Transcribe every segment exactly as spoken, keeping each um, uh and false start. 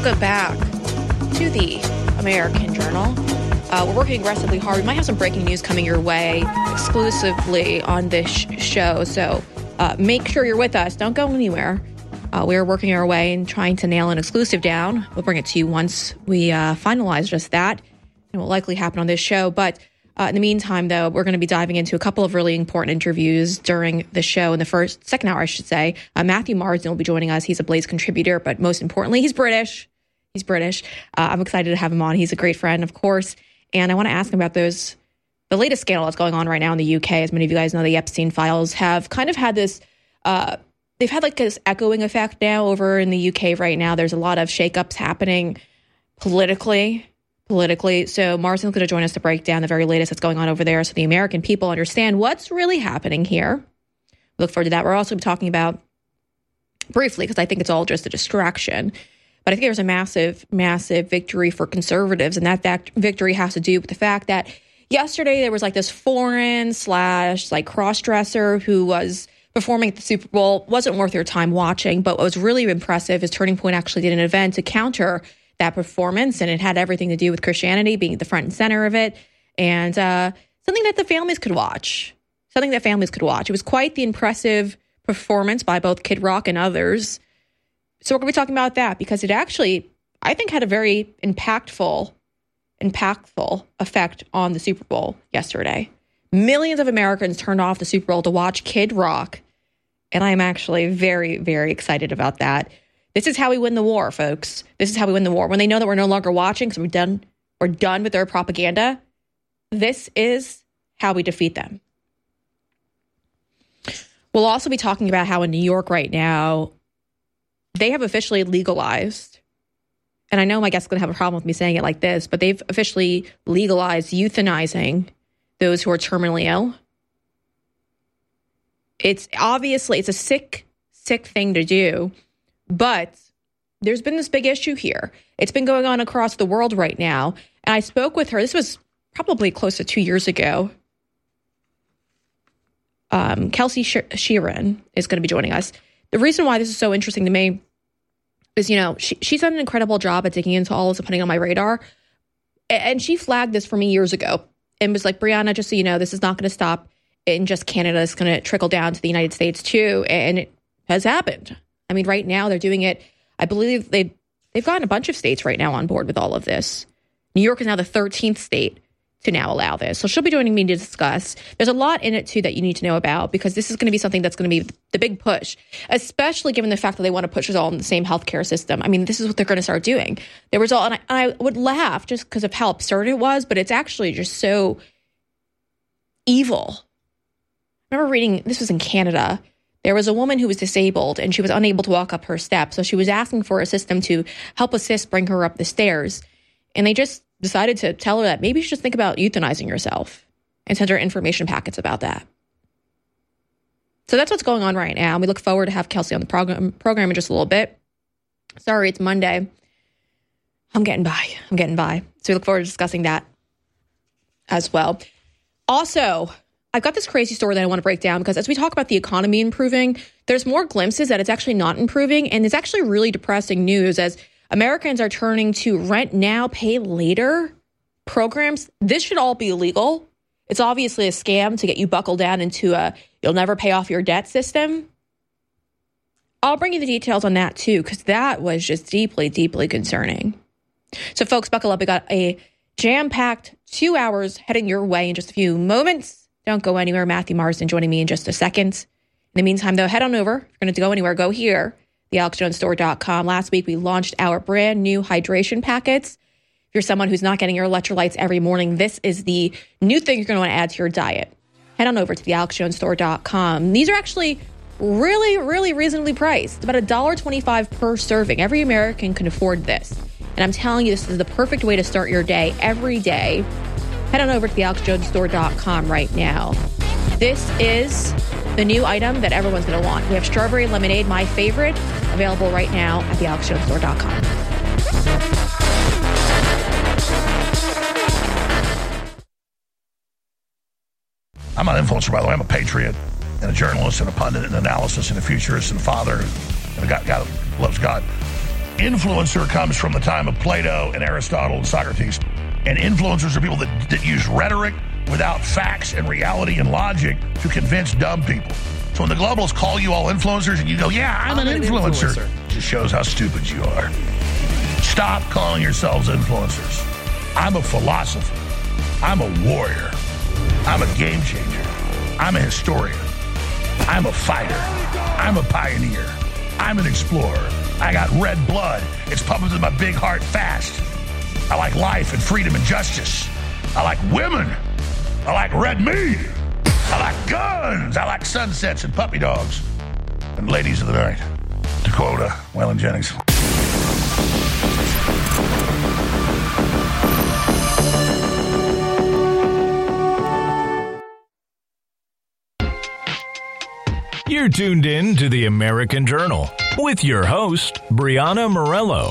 Welcome back to the American Journal. Uh, we're working aggressively hard. We might have some breaking news coming your way exclusively on this sh- show. So uh, make sure you're with us. Don't go anywhere. Uh, we're working our way and trying to nail an exclusive down. We'll bring it to you once we uh, finalize just that. It will likely happen on this show. But uh, in the meantime, though, we're going to be diving into a couple of really important interviews during the show. In the first, second hour, I should say, uh, Matthew Marsden will be joining us. He's a Blaze contributor, but most importantly, he's British. He's British. Uh, I'm excited to have him on. He's a great friend, of course. And I want to ask him about those, the latest scandal that's going on right now in the U K. As many of you guys know, the Epstein files have kind of had this, uh, they've had like this echoing effect now over in the U K right now. There's a lot of shakeups happening politically, politically. So Marsden's going to join us to break down the very latest that's going on over there so the American people understand what's really happening here. We look forward to that. We're also talking about, briefly, because I think it's all just a distraction, but I think there's a massive, massive victory for conservatives, and that, that victory has to do with the fact that yesterday there was like this foreign slash like cross-dresser who was performing at the Super Bowl. Wasn't worth your time watching, but what was really impressive is Turning Point actually did an event to counter that performance, and it had everything to do with Christianity being at the front and center of it, and uh, something that the families could watch, something that families could watch. It was quite the impressive performance by both Kid Rock and others. So we're going to be talking about that because it actually, I think, had a very impactful, impactful effect on the Super Bowl yesterday. Millions of Americans turned off the Super Bowl to watch Kid Rock, and I am actually very, very excited about that. This is how we win the war, folks. This is how we win the war. When they know that we're no longer watching because we're done, we're done with their propaganda, this is how we defeat them. We'll also be talking about how in New York right now, they have officially legalized, and I know my guest's going to have a problem with me saying it like this, but they've officially legalized euthanizing those who are terminally ill. It's obviously, it's a sick, sick thing to do, but there's been this big issue here. It's been going on across the world right now, and I spoke with her. This was probably close to two years ago. Um, Kelsey Sheeran is going to be joining us. The reason why this is so interesting to me is, you know, she, she's done an incredible job at digging into all this and putting it on my radar. And she flagged this for me years ago and was like, Brianna, just so you know, this is not going to stop in just Canada. It's going to trickle down to the United States too. And it has happened. I mean, right now they're doing it. I believe they, they've gotten a bunch of states right now on board with all of this. New York is now the thirteenth state to now allow this. So she'll be joining me to discuss. There's a lot in it, too, that you need to know about because this is going to be something that's going to be the big push, especially given the fact that they want to push us all in the same healthcare system. I mean, this is what they're going to start doing. There was all, and I, I would laugh just because of how absurd it was, but it's actually just so evil. I remember reading, this was in Canada, there was a woman who was disabled and she was unable to walk up her steps. So she was asking for a system to help assist bring her up the stairs. And they just decided to tell her that maybe you should just think about euthanizing yourself and send her information packets about that. So that's what's going on right now. And we look forward to have Kelsey on the program, program in just a little bit. Sorry, it's Monday. I'm getting by. I'm getting by. So we look forward to discussing that as well. Also, I've got this crazy story that I want to break down because as we talk about the economy improving, there's more glimpses that it's actually not improving. And it's actually really depressing news as Americans are turning to rent now, pay later programs. This should all be illegal. It's obviously a scam to get you buckled down into a you'll never pay off your debt system. I'll bring you the details on that too, because that was just deeply, deeply concerning. So folks, buckle up. We got a jam-packed two hours heading your way in just a few moments. Don't go anywhere. Matthew Marsden joining me in just a second. In the meantime, though, head on over. If you're going to go anywhere, go here. the alex jones store dot com. Last week, we launched our brand new hydration packets. If you're someone who's not getting your electrolytes every morning, this is the new thing you're going to want to add to your diet. Head on over to the alex jones store dot com. These are actually really, really reasonably priced. About one dollar and twenty-five cents per serving. Every American can afford this. And I'm telling you, this is the perfect way to start your day every day. Head on over to the alex jones store dot com right now. This is the new item that everyone's going to want. We have strawberry lemonade, my favorite, available right now at the alex jones store dot com. I'm not an influencer, by the way. I'm a patriot and a journalist and a pundit and an analysis and a futurist and a father and a guy, guy that loves God. Influencer comes from the time of Plato and Aristotle and Socrates. And influencers are people that, that use rhetoric without facts and reality and logic to convince dumb people. So when the globalists call you all influencers and you go, yeah, I'm, I'm an, an influencer, influencer, it just shows how stupid you are. Stop calling yourselves influencers. I'm a philosopher. I'm a warrior. I'm a game changer. I'm a historian. I'm a fighter. I'm a pioneer. I'm an explorer. I got red blood. It's pumping through my big heart fast. I like life and freedom and justice. I like women. I like red meat. I like guns. I like sunsets and puppy dogs. And ladies of the night. To quote uh, Waylon Jennings. You're tuned in to the American Journal with your host, Brianna Morello.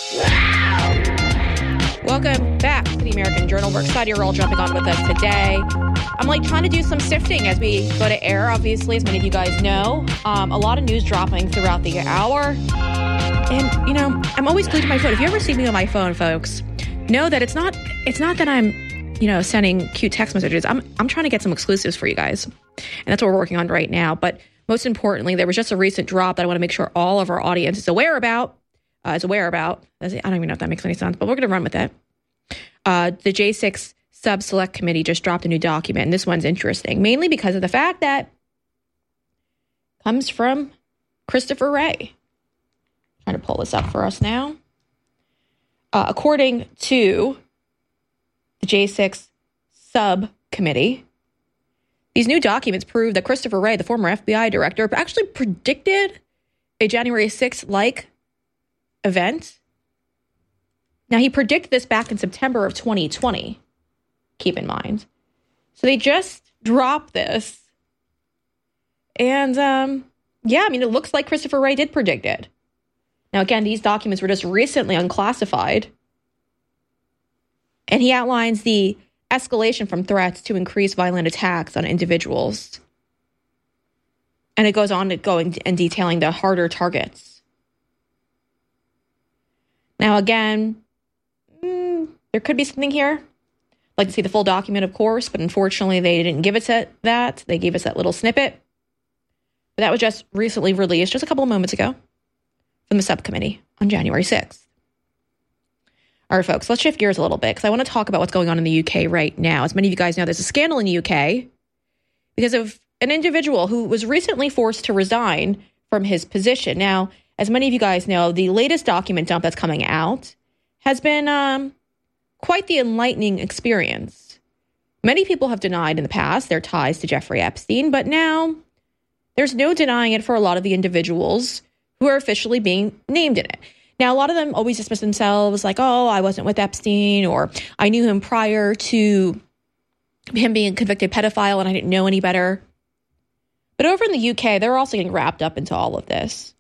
Welcome back to the American Journal. We're excited you're all jumping on with us today. I'm like trying to do some sifting as we go to air, obviously, as many of you guys know. Um, a lot of news dropping throughout the hour. And, you know, I'm always glued to my phone. If you ever see me on my phone, folks, know that it's not it's not that I'm, you know, sending cute text messages. I'm I'm trying to get some exclusives for you guys. And that's what we're working on right now. But most importantly, there was just a recent drop that I want to make sure all of our audience is aware about. Uh, is aware about. I don't even know if that makes any sense, but we're going to run with it. Uh, the J six Sub-Select Committee just dropped a new document, and this one's interesting, mainly because of the fact that it comes from Christopher Wray. I'm trying to pull this up for us now. Uh, according to the J six Subcommittee, these new documents prove that Christopher Wray, the former F B I director, actually predicted a January sixth-like event. Now, he predicted this back in September of twenty twenty, keep in mind. So they just dropped this. And, um, yeah, I mean, it looks like Christopher Wray did predict it. Now, again, these documents were just recently unclassified. And he outlines the escalation from threats to increase violent attacks on individuals. And it goes on to going and detailing the harder targets. Now, again, mm, there could be something here. I'd like to see the full document, of course, but unfortunately they didn't give us that. They gave us that little snippet. But that was just recently released, just a couple of moments ago, from the subcommittee on January sixth. All right, folks, let's shift gears a little bit because I want to talk about what's going on in the U K right now. As many of you guys know, there's a scandal in the U K because of an individual who was recently forced to resign from his position. Now, as many of you guys know, the latest document dump that's coming out has been um, quite the enlightening experience. Many people have denied in the past their ties to Jeffrey Epstein, but now there's no denying it for a lot of the individuals who are officially being named in it. Now, a lot of them always dismiss themselves like, oh, I wasn't with Epstein, or I knew him prior to him being a convicted pedophile and I didn't know any better. But over in the U K, they're also getting wrapped up into all of this.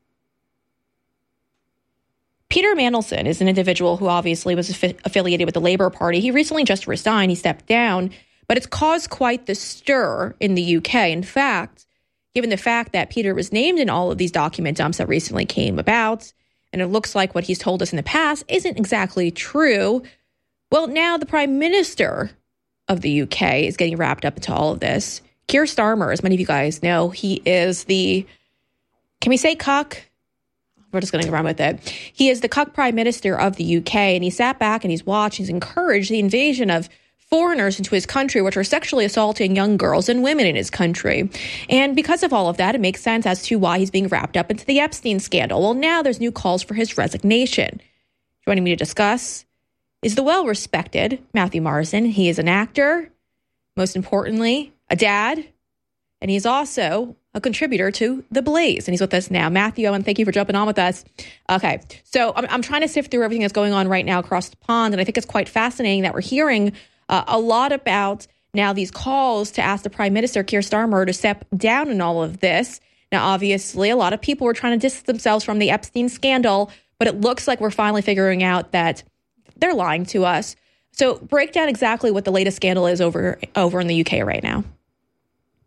Peter Mandelson is an individual who obviously was affi- affiliated with the Labour Party. He recently just resigned. He stepped down, but it's caused quite the stir in the U K. In fact, given the fact that Peter was named in all of these document dumps that recently came about, and it looks like what he's told us in the past isn't exactly true, well, now the Prime Minister of the U K is getting wrapped up into all of this. Keir Starmer, as many of you guys know, he is the, can we say cuck? We're just going to run with it. He is the cuck Prime Minister of the U K, and he sat back and he's watched, he's encouraged the invasion of foreigners into his country, which are sexually assaulting young girls and women in his country. And because of all of that, it makes sense as to why he's being wrapped up into the Epstein scandal. Well, now there's new calls for his resignation. Joining me to discuss is the well-respected Matthew Marsden. He is an actor, most importantly, a dad, and he's also a contributor to The Blaze. And he's with us now. Matthew, and thank you for jumping on with us. Okay, so I'm, I'm trying to sift through everything that's going on right now across the pond, and I think it's quite fascinating that we're hearing Uh, a lot about now these calls to ask the Prime Minister, Keir Starmer, to step down in all of this. Now, obviously, a lot of people were trying to distance themselves from the Epstein scandal, but it looks like we're finally figuring out that they're lying to us. So break down exactly what the latest scandal is over over in the U K right now.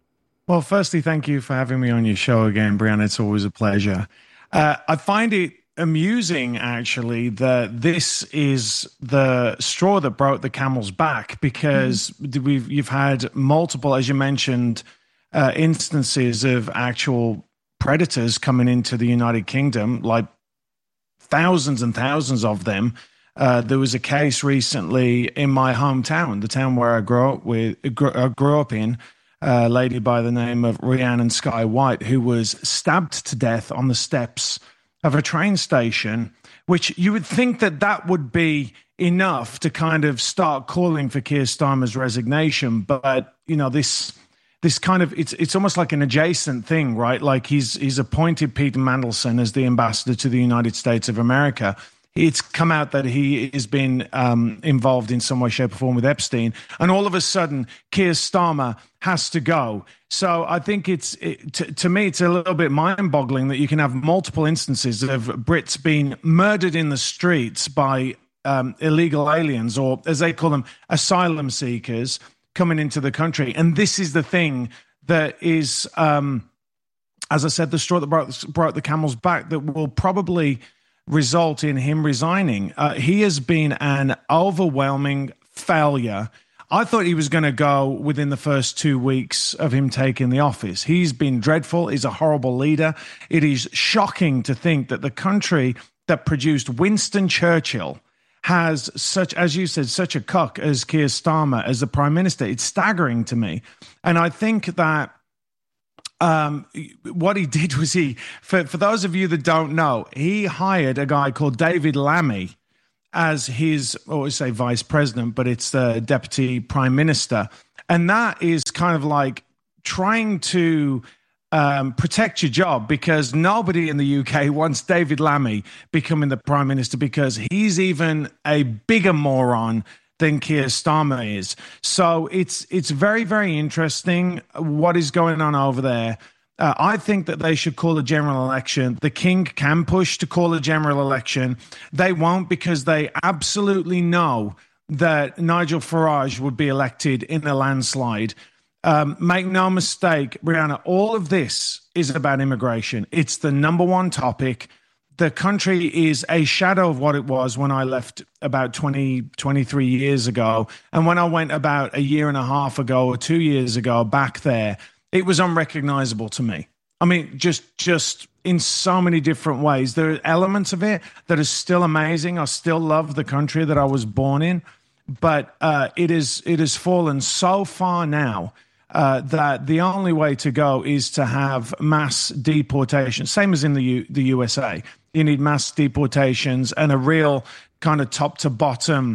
Well, firstly, thank you for having me on your show again, Brianna. It's always a pleasure. Uh, I find it amusing, actually, that this is the straw that broke the camel's back, because mm-hmm. we've you've had multiple, as you mentioned, uh, instances of actual predators coming into the United Kingdom, like thousands and thousands of them. Uh, there was a case recently in my hometown, the town where I grew up with, I grew up in, a lady by the name of Rhiannon Sky White, who was stabbed to death on the steps of a train station, which you would think that that would be enough to kind of start calling for Keir Starmer's resignation. But, you know, this this kind of, it's it's almost like an adjacent thing, right? Like he's he's appointed Peter Mandelson as the ambassador to the United States of America. It's come out that he has been um, involved in some way, shape, or form with Epstein, and all of a sudden, Keir Starmer has to go. So I think it's it, to, to me, it's a little bit mind-boggling that you can have multiple instances of Brits being murdered in the streets by um, illegal aliens, or as they call them, asylum seekers, coming into the country. And this is the thing that is, um, as I said, the straw that broke, broke the camel's back, that will probably result in him resigning. Uh, he has been an overwhelming failure. I thought he was going to go within the first two weeks of him taking the office. He's been dreadful. He's a horrible leader. It is shocking to think that the country that produced Winston Churchill has such, as you said, such a cuck as Keir Starmer as the prime minister. It's staggering to me. And I think that Um, what he did was he, for, for those of you that don't know, he hired a guy called David Lammy as his, I always say vice president, but it's the deputy prime minister. And that is kind of like trying to um, protect your job, because nobody in the U K wants David Lammy becoming the prime minister, because he's even a bigger moron than Keir Starmer is. So it's it's very, very interesting what is going on over there. Uh, I think that they should call a general election. The king can push to call a general election. They won't, because they absolutely know that Nigel Farage would be elected in a landslide. Um, make no mistake, Brianna, all of this is about immigration. It's the number one topic. The country is a shadow of what it was when I left about twenty, twenty-three years ago. And when I went about a year and a half ago or two years ago back there, it was unrecognizable to me. I mean, just just in so many different ways. There are elements of it that are still amazing. I still love the country that I was born in. But uh, it is it has fallen so far now uh, that the only way to go is to have mass deportation, same as in the U- the U S A. You need mass deportations and a real kind of top to bottom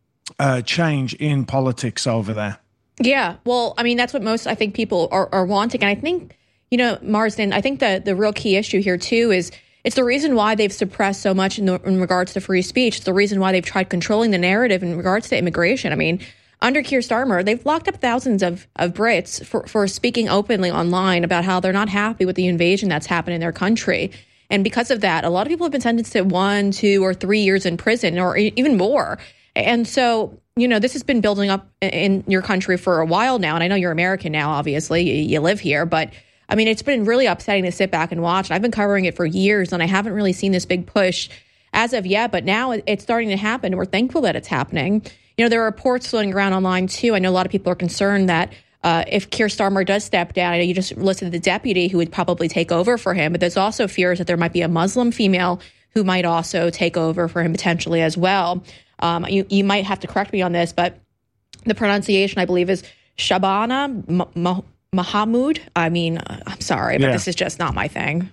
uh, change in politics over there. Yeah. Well, I mean, that's what most, I think, people are, are wanting. And I think, you know, Marsden, I think the, the real key issue here, too, is it's the reason why they've suppressed so much in, the, in regards to free speech. It's the reason why they've tried controlling the narrative in regards to immigration. I mean, under Keir Starmer, they've locked up thousands of, of Brits for, for speaking openly online about how they're not happy with the invasion that's happened in their country. And because of that, a lot of people have been sentenced to one, two, or three years in prison, or even more. And so, you know, this has been building up in your country for a while now. And I know you're American now, obviously. You live here. But, I mean, it's been really upsetting to sit back and watch. I've been covering it for years, and I haven't really seen this big push as of yet. But now it's starting to happen, and we're thankful that it's happening. You know, there are reports floating around online, too. I know a lot of people are concerned that Uh, if Keir Starmer does step down, I know you just listed the deputy who would probably take over for him, but there's also fears that there might be a Muslim female who might also take over for him potentially as well. Um, you, you might have to correct me on this, but the pronunciation, I believe, is Shabana M- M- Mahmood. I mean, I'm sorry, but yeah. This is just not my thing.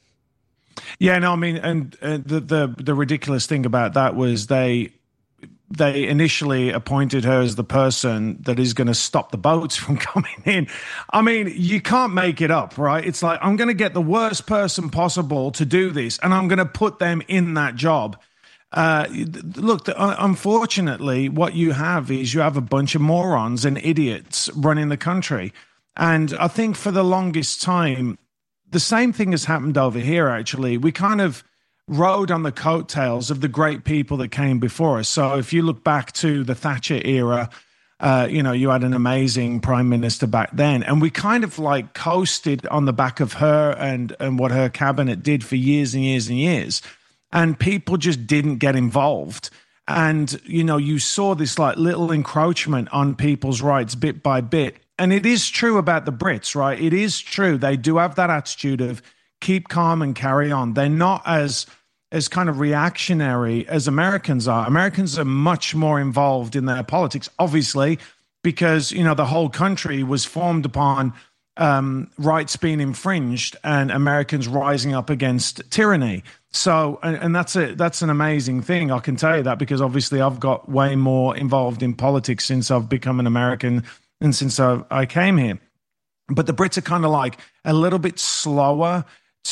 Yeah, no, I mean, and uh, the, the the ridiculous thing about that was they they initially appointed her as the person that is going to stop the boats from coming in. I mean, you can't make it up, right? It's like, I'm going to get the worst person possible to do this, and I'm going to put them in that job. Uh, look, the, uh, unfortunately, what you have is you have a bunch of morons and idiots running the country. And I think for the longest time, the same thing has happened over here, actually. We kind of rode on the coattails of the great people that came before us. So if you look back to the Thatcher era, uh, you know, you had an amazing prime minister back then. And we kind of like coasted on the back of her and, and what her cabinet did for years and years and years. and people just didn't get involved. And, you know, you saw this like little encroachment on people's rights bit by bit. And it is true about the Brits, right? It is true. They do have that attitude of keep calm and carry on. They're not as as kind of reactionary as Americans are. Americans are much more involved in their politics, obviously, because, you know, the whole country was formed upon um, rights being infringed and Americans rising up against tyranny. So, and, and that's a that's an amazing thing. I can tell you that because obviously I've got way more involved in politics since I've become an American and since I, I came here. But the Brits are kind of like a little bit slower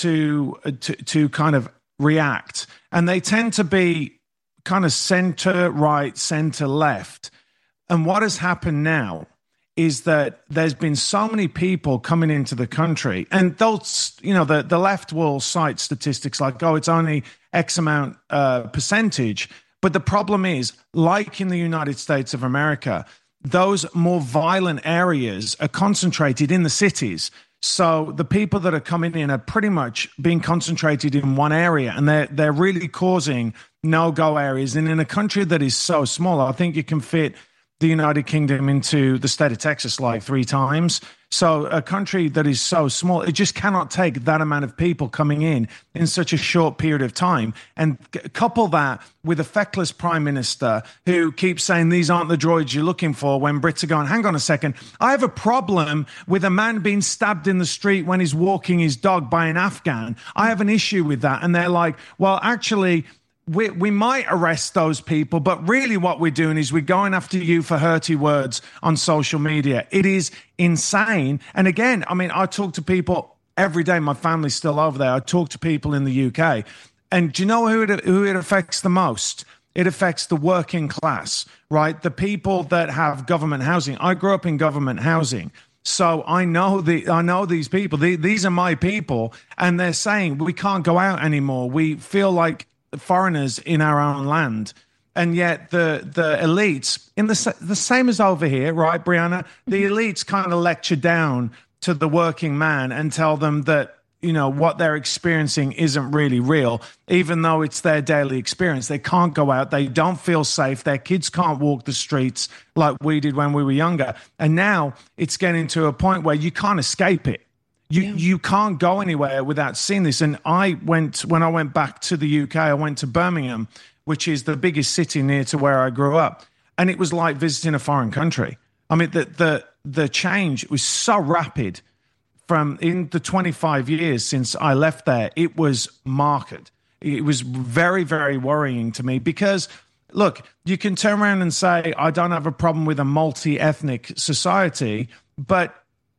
to to to kind of react, and they tend to be kind of center right, center left. And what has happened now is that there's been so many people coming into the country, and those, you know, the, the left will cite statistics like, oh, it's only X amount uh, percentage. But the problem is, like in the United States of America, those more violent areas are concentrated in the cities. So the people that are coming in are pretty much being concentrated in one area, and they're, they're really causing no-go areas. And in a country that is so small, I think you can fit the United Kingdom into the state of Texas like three times. So a country that is so small, it just cannot take that amount of people coming in in such a short period of time. And couple that with a feckless prime minister who keeps saying these aren't the droids you're looking for, when Brits are going, hang on a second, I have a problem with a man being stabbed in the street when he's walking his dog by an Afghan. I have an issue with that. And they're like, well, actually, We we might arrest those people, but really what we're doing is we're going after you for hurty words on social media. It is insane. And again, I mean, I talk to people every day. My family's still over there. I talk to people in the U K. And do you know who it, who it affects the most? It affects the working class, right? The people that have government housing. I grew up in government housing. So I know the I know these people. The, these are my people. And they're saying we can't go out anymore. We feel like foreigners in our own land. And yet the the elites, in the the same as over here, right, Brianna? The elites kind of lecture down to the working man and tell them that, you know, what they're experiencing isn't really real, even though it's their daily experience. They can't go out. They don't feel safe. Their kids can't walk the streets like we did when we were younger. And now it's getting to a point where you can't escape it. You yeah. you can't go anywhere without seeing this. And I went, when I went back to the U K, I went to Birmingham, which is the biggest city near to where I grew up. And it was like visiting a foreign country. I mean, the the, the change was so rapid from in the twenty-five years since I left there. It was marked. It was very, very worrying to me because, look, you can turn around and say, I don't have a problem with a multi-ethnic society, but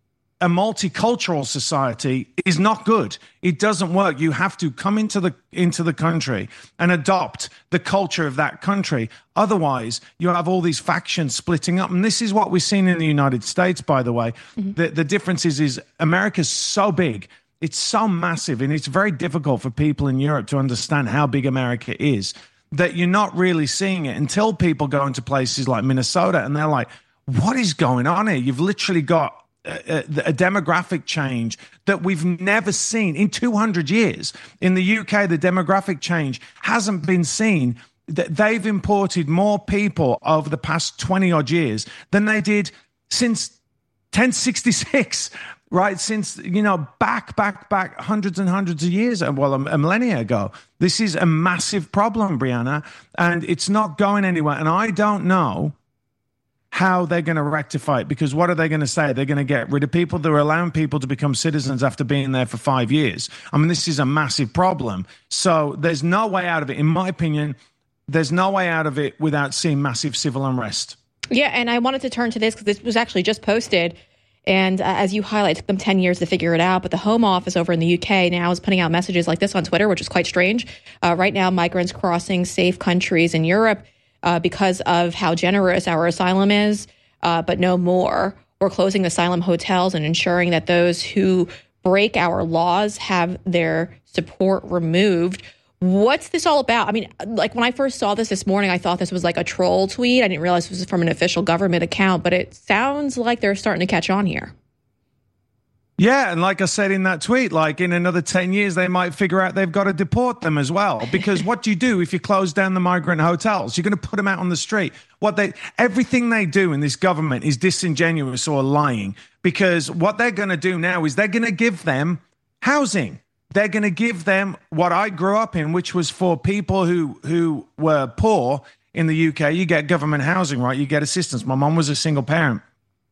a multicultural society is not good. It doesn't work. You have to come into the into the country and adopt the culture of that country. Otherwise, you have all these factions splitting up. And this is what we've seen in the United States, by the way. Mm-hmm. The, the difference is, is America's so big. It's so massive. And it's very difficult for people in Europe to understand how big America is, that you're not really seeing it until people go into places like Minnesota and they're like, what is going on here? You've literally got A, a demographic change that we've never seen in two hundred years. In the U K, the demographic change hasn't been seen. They've imported more people over the past twenty odd years than they did since ten sixty-six, right? Since, you know, back, back, back hundreds and hundreds of years, well, a millennia ago. This is a massive problem, Brianna, and it's not going anywhere. And I don't know how they're going to rectify it, because what are they going to say? They're going to get rid of people. They're allowing people to become citizens after being there for five years. I mean, this is a massive problem. So there's no way out of it. In my opinion, there's no way out of it without seeing massive civil unrest. Yeah, and I wanted to turn to this because this was actually just posted. And uh, as you highlight, it took them ten years to figure it out. But the Home Office over in the U K now is putting out messages like this on Twitter, which is quite strange. Uh, right now, migrants crossing safe countries in Europe Uh, because of how generous our asylum is, uh, but no more. We're closing asylum hotels and ensuring that those who break our laws have their support removed. What's this all about? I mean, like when I first saw this this morning, I thought this was like a troll tweet. I didn't realize this was from an official government account, but it sounds like they're starting to catch on here. Yeah, and like I said in that tweet, like in another ten years, they might figure out they've got to deport them as well. Because what do you do if you close down the migrant hotels? You're going to put them out on the street. What they, everything they do in this government is disingenuous or lying. Because what they're going to do now is they're going to give them housing. They're going to give them what I grew up in, which was for people who who were poor in the U K. You get government housing, right? You get assistance. My mom was a single parent.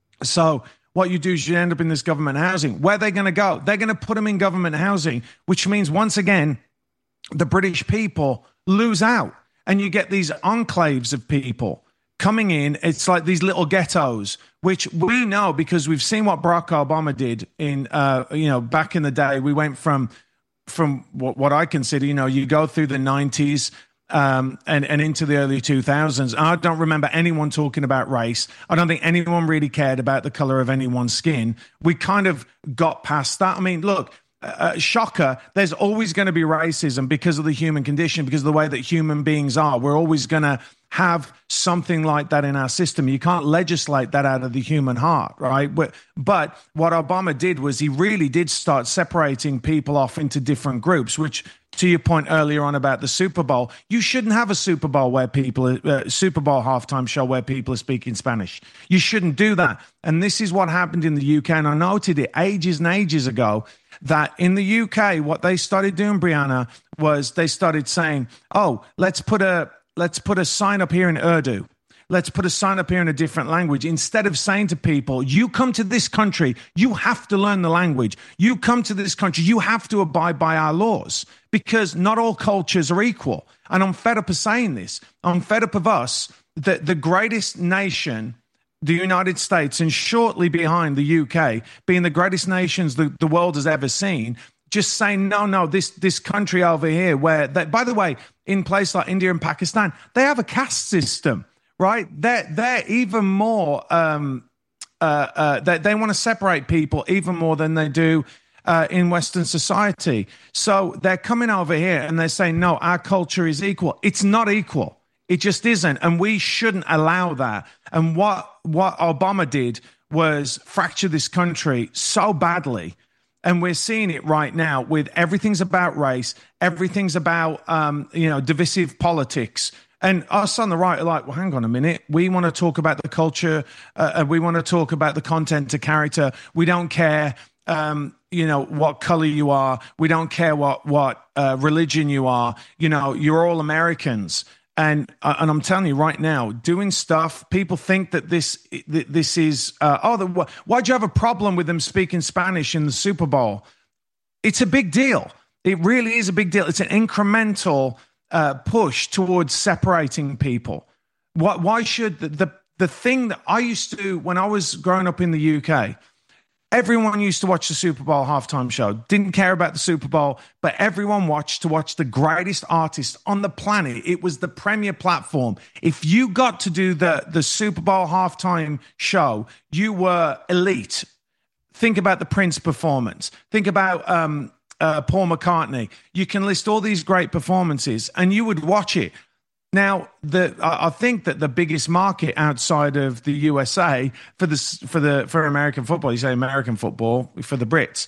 So what you do is you end up in this government housing. Where are they going to go? They're going to put them in government housing, which means once again, the British people lose out. And you get these enclaves of people coming in. It's like these little ghettos, which we know because we've seen what Barack Obama did in, uh, you know, back in the day. We went from, from what, what I consider, you know, you go through the nineties, Um, and, and into the early two thousands. I don't remember anyone talking about race. I don't think anyone really cared about the color of anyone's skin. We kind of got past that. I mean, look, uh, shocker, there's always going to be racism because of the human condition, because of the way that human beings are. We're always going to have something like that in our system. You can't legislate that out of the human heart, right? But, but what Obama did was he really did start separating people off into different groups, which, to your point earlier on about the Super Bowl, you shouldn't have a Super Bowl where people, uh, Super Bowl halftime show where people are speaking Spanish. You shouldn't do that. And this is what happened in the U K. And I noted it ages and ages ago that in the U K, what they started doing, Brianna, was they started saying, oh, let's put a, let's put a sign up here in Urdu. Let's put a sign up here in a different language. Instead of saying to people, you come to this country, you have to learn the language. You come to this country, you have to abide by our laws, because not all cultures are equal. And I'm fed up of saying this. I'm fed up of us, the, the greatest nation, the United States, and shortly behind the U K, being the greatest nations the, the world has ever seen, just saying, no, no, this this country over here, where, they, by the way, in places like India and Pakistan, they have a caste system. Right, they're they're even more. Um, uh, uh, they they want to separate people even more than they do uh, in Western society. So they're coming over here and they're saying, no, our culture is equal. It's not equal. It just isn't, and we shouldn't allow that. And what what Obama did was fracture this country so badly. And we're seeing it right now with everything's about race, everything's about um, you know divisive politics. And us on the right are like, well, hang on a minute. We want to talk about the culture. Uh, we want to talk about the content to character. We don't care, um, you know, what color you are. We don't care what what uh, religion you are. You know, you're all Americans. And uh, and I'm telling you right now, doing stuff, people think that this this is, uh, oh, the, why'd you have a problem with them speaking Spanish in the Super Bowl? It's a big deal. It really is a big deal. It's an incremental Uh, push towards separating people. What? Why should the, the the thing that I used to do when I was growing up in the U K? Everyone used to watch the Super Bowl halftime show. Didn't care about the Super Bowl, but everyone watched to watch the greatest artist on the planet. It was the premier platform. If you got to do the the Super Bowl halftime show, you were elite. Think about the Prince performance. Think about um, Uh, Paul McCartney. You can list all these great performances and you would watch it. Now, the I think that the biggest market outside of the U S A for the for the for American football, you say American football for the Brits,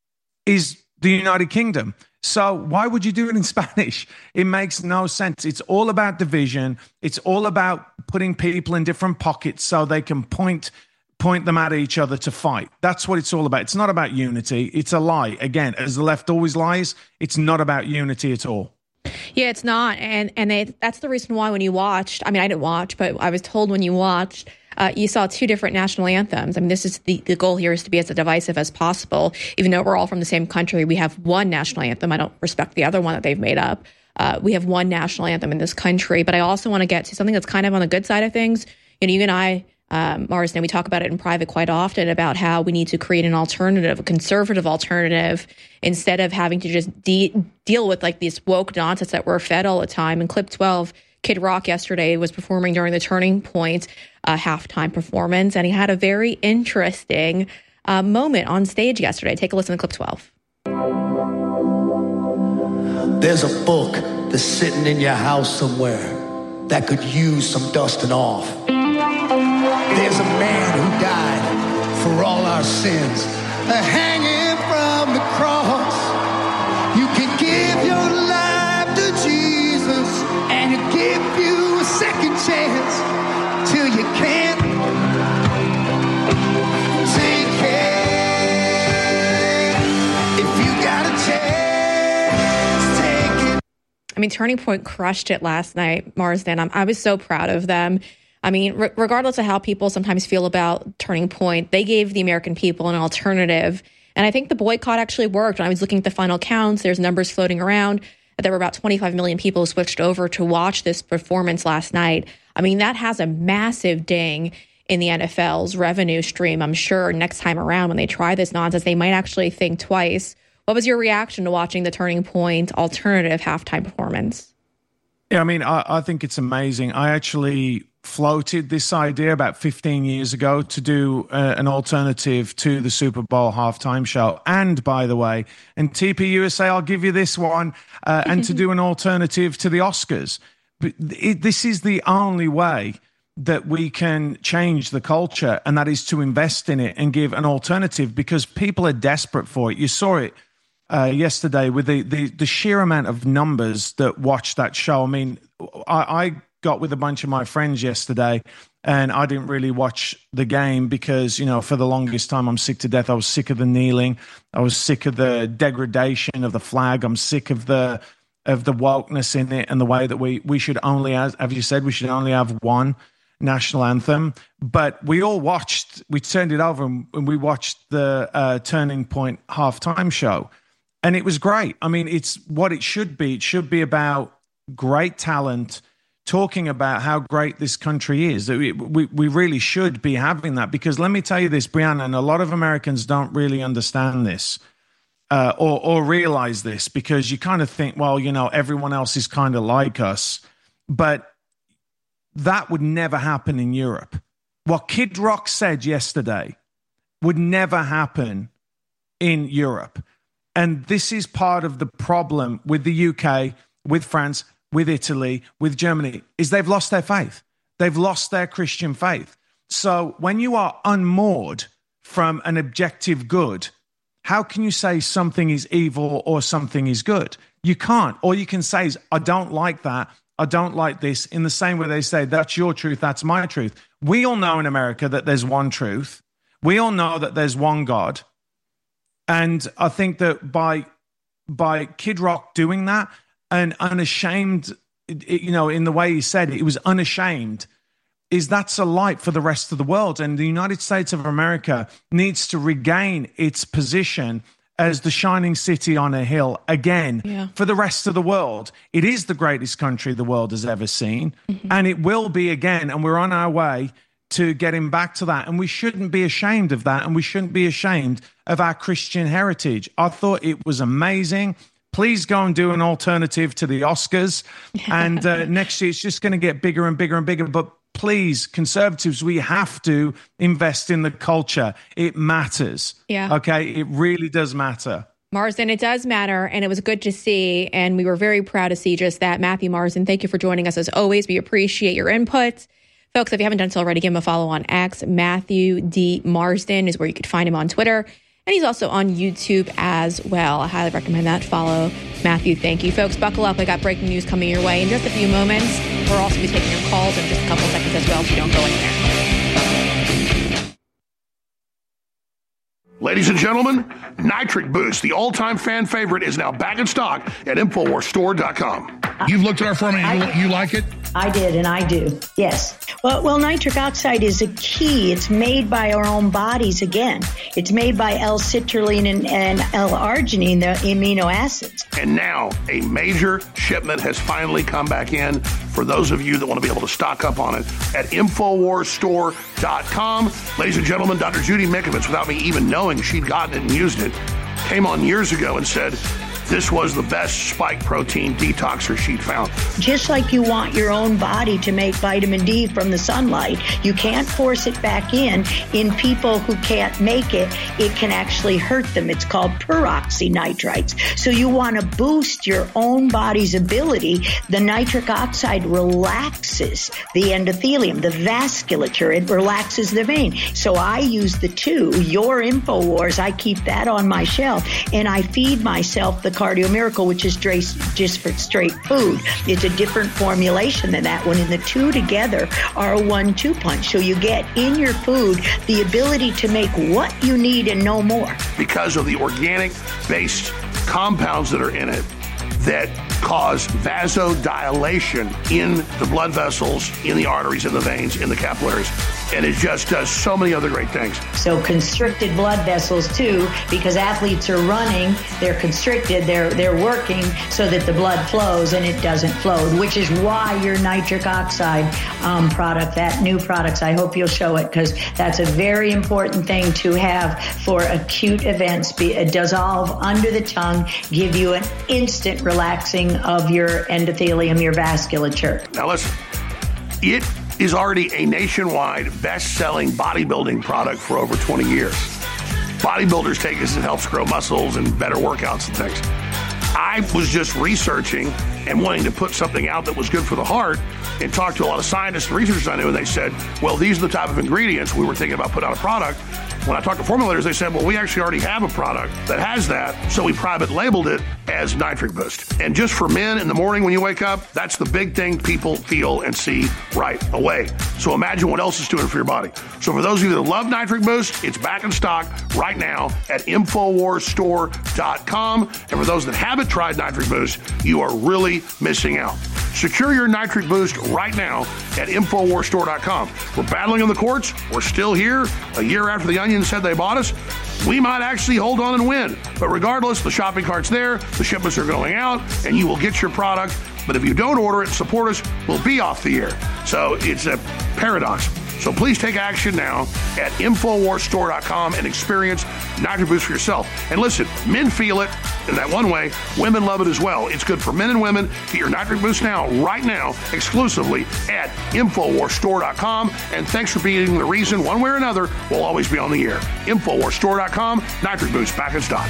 is the United Kingdom. So why would you do it in Spanish? It makes no sense. It's all about division. It's all about putting people in different pockets so they can point point them at each other to fight. That's what it's all about. It's not about unity. It's a lie. Again, as the left always lies, it's not about unity at all. Yeah, it's not. And and they, that's the reason why when you watched, I mean, I didn't watch, but I was told when you watched, uh, you saw two different national anthems. I mean, this is the, the goal here is to be as divisive as possible. Even though we're all from the same country, we have one national anthem. I don't respect the other one that they've made up. Uh, we have one national anthem in this country. But I also want to get to something that's kind of on the good side of things. You know, you and I, Um, Marsden, we talk about it in private quite often about how we need to create an alternative, a conservative alternative, instead of having to just de- deal with like this woke nonsense that we're fed all the time. In clip twelve, Kid Rock yesterday was performing during the Turning Point uh, halftime performance, and he had a very interesting uh, moment on stage yesterday. Take a listen to clip twelve. There's a book that's sitting in your house somewhere that could use some dusting off. There's a man who died for all our sins, a hanging mean, Turning Point crushed it last night, Marsden. I'm, I was so proud of them. I mean, re- regardless of how people sometimes feel about Turning Point, they gave the American people an alternative. And I think the boycott actually worked. When I was looking at the final counts, there's numbers floating around. There were about twenty-five million people who switched over to watch this performance last night. I mean, that has a massive ding in the N F L's revenue stream. I'm sure next time around when they try this nonsense, they might actually think twice. What was your reaction to watching the Turning Point alternative halftime performance? Yeah, I mean, I, I think it's amazing. I actually floated this idea about fifteen years ago to do uh, an alternative to the Super Bowl halftime show. And by the way, and T P U S A, I'll give you this one, uh, and to do an alternative to the Oscars. But it, this is the only way that we can change the culture, and that is to invest in it and give an alternative, because people are desperate for it. You saw it uh, yesterday with the, the the sheer amount of numbers that watched that show. I mean, I, I got with a bunch of my friends yesterday, and I didn't really watch the game because, you know, for the longest time, I'm sick to death. I was sick of the kneeling. I was sick of the degradation of the flag. I'm sick of the of the wokeness in it and the way that we we should only, as, as you said, we should only have one national anthem. But we all watched, we turned it over and, and we watched the uh, Turning Point halftime show. And it was great. I mean, it's what it should be. It should be about great talent, talking about how great this country is. We, we, we really should be having that, because let me tell you this, Brianna, and a lot of Americans don't really understand this uh, or, or realize this, because you kind of think, well, you know, everyone else is kind of like us. But that would never happen in Europe. What Kid Rock said yesterday would never happen in Europe. And this is part of the problem with the U K, with France, with Italy, with Germany, is they've lost their faith. They've lost their Christian faith. So when you are unmoored from an objective good, how can you say something is evil or something is good? You can't. All you can say is, I don't like that. I don't like this, in the same way they say, that's your truth, that's my truth. We all know in America that there's one truth. We all know that there's one God. And I think that by by Kid Rock doing that, and unashamed, you know, in the way he said it, it was unashamed, is that's a light for the rest of the world. And the United States of America needs to regain its position as the shining city on a hill again yeah. for the rest of the world. It is the greatest country the world has ever seen, mm-hmm. and it will be again, and we're on our way to getting back to that. And we shouldn't be ashamed of that, and we shouldn't be ashamed of our Christian heritage. I thought it was amazing. Please go and do an alternative to the Oscars. And uh, next year, it's just going to get bigger and bigger and bigger. But please, conservatives, we have to invest in the culture. It matters. Yeah. Okay? It really does matter. Marsden, it does matter, and it was good to see, and we were very proud to see just that. Matthew Marsden, thank you for joining us as always. We appreciate your input. Folks, if you haven't done so already, give him a follow on X. Matthew D. Marsden is where you could find him on Twitter. And he's also on YouTube as well. I highly recommend that. Follow Matthew. Thank you. Folks, buckle up. I got breaking news coming your way in just a few moments. We'll also be taking your calls in just a couple seconds as well, so you don't go anywhere. Ladies and gentlemen, Nitric Boost, the all-time fan favorite, is now back in stock at Infowars Store dot com. You've looked at our formula and you, you like it? I did, and I do, yes. Well, well, nitric oxide is a key. It's made by our own bodies again. It's made by L-citrulline and, and L-arginine, the amino acids. And now a major shipment has finally come back in for those of you that want to be able to stock up on it at Infowars Store dot com. Ladies and gentlemen, Doctor Judy Mikovits, without me even knowing she'd gotten it and used it, came on years ago and said this was the best spike protein detoxer she'd found. Just like you want your own body to make vitamin D from the sunlight, you can't force it back in. In people who can't make it, it can actually hurt them. It's called peroxynitrites. So you want to boost your own body's ability. The nitric oxide relaxes the endothelium, the vasculature. It relaxes the vein. So I use the two, your InfoWars, I keep that on my shelf, and I feed myself the Cardio Miracle, which is just for straight food. It's a different formulation than that one, and the two together are a one two punch. So you get in your food the ability to make what you need and no more. Because of the organic-based compounds that are in it that cause vasodilation in the blood vessels, in the arteries, in the veins, in the capillaries. And it just does so many other great things. So constricted blood vessels too, because athletes are running, they're constricted, they're they're working so that the blood flows and it doesn't flow, which is why your nitric oxide um, product, that new products, I hope you'll show it, because that's a very important thing to have for acute events. Be, uh, dissolve under the tongue, give you an instant relaxing of your endothelium, your vasculature. Now listen, it is already a nationwide best-selling bodybuilding product for over twenty years. Bodybuilders take this, it helps grow muscles and better workouts and things. I was just researching and wanting to put something out that was good for the heart and talked to a lot of scientists and researchers I knew, and they said, well, these are the type of ingredients we were thinking about putting out a product. When I talked to formulators, they said, well, we actually already have a product that has that, so we private labeled it as Nitric Boost. And just for men in the morning when you wake up, that's the big thing people feel and see right away. So imagine what else it's doing for your body. So for those of you that love Nitric Boost, it's back in stock right now at Infowars Store dot com. And for those that haven't tried Nitric Boost, you are really missing out. Secure your Nitric Boost right now at Infowars Store dot com. We're battling in the courts. We're still here. A year after the Onion said they bought us, we might actually hold on and win. But regardless, the shopping cart's there, the shipments are going out, and you will get your product. But if you don't order it, support us, we'll be off the air. So it's a paradox. So please take action now at Infowars Store dot com and experience Nitric Boost for yourself. And listen, men feel it in that one way. Women love it as well. It's good for men and women. Get your Nitric Boost now, right now, exclusively at Infowars Store dot com. And thanks for being the reason, one way or another, we'll always be on the air. Infowars Store dot com, Nitric Boost, back in stock.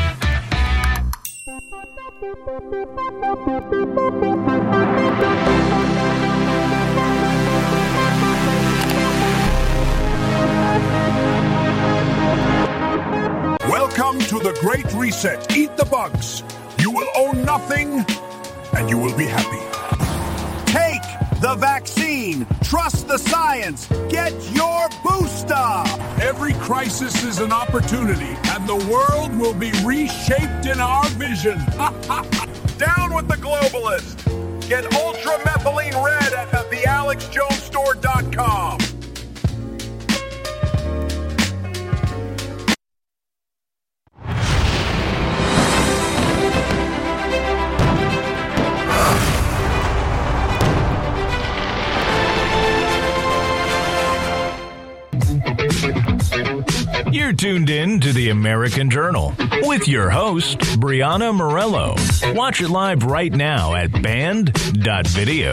Welcome to the Great Reset. Eat the bugs. You will own nothing, and you will be happy. Take the vaccine. Trust the science. Get your booster. Every crisis is an opportunity, and the world will be reshaped in our vision. Down with the globalists. Get ultramethylene red at the alex jones store dot com. You're tuned in to the American Journal with your host, Brianna Morello. Watch it live right now at band dot video.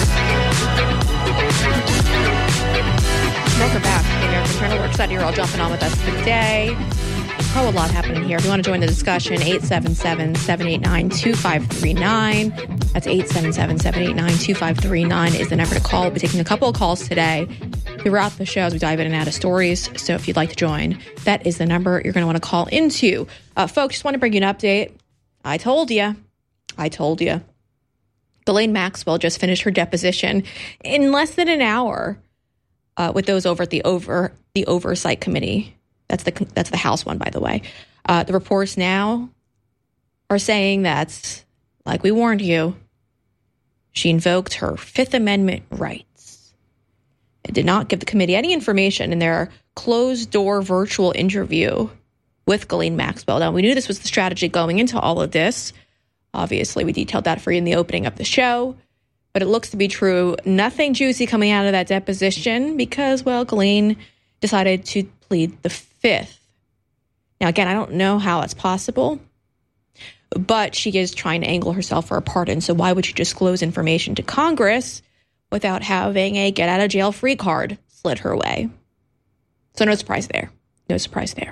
Welcome back to the American Journal. We're excited you're all jumping on with us today. Oh, a lot happening here. If you want to join the discussion, eight seven seven, seven eight nine, two five three nine. That's eight seven seven, seven eight nine, two five three nine is the number to call. We'll be taking a couple of calls today throughout the show as we dive in and out of stories. So if you'd like to join, that is the number you're going to want to call into. Uh, folks, just want to bring you an update. I told you. I told you. Ghislaine Maxwell just finished her deposition in less than an hour uh, with those over at the over the Oversight Committee. That's the that's the House one, by the way. Uh, the reports now are saying that, like we warned you, she invoked her Fifth Amendment rights. It did not give the committee any information in their closed-door virtual interview with Ghislaine Maxwell. Now, we knew this was the strategy going into all of this. Obviously, we detailed that for you in the opening of the show. But it looks to be true. Nothing juicy coming out of that deposition because, well, Ghislaine decided to plead the Fifth. Now, again, I don't know how it's possible, but she is trying to angle herself for a pardon. So why would she disclose information to Congress without having a get-out-of-jail-free card slid her way? So no surprise there. No surprise there.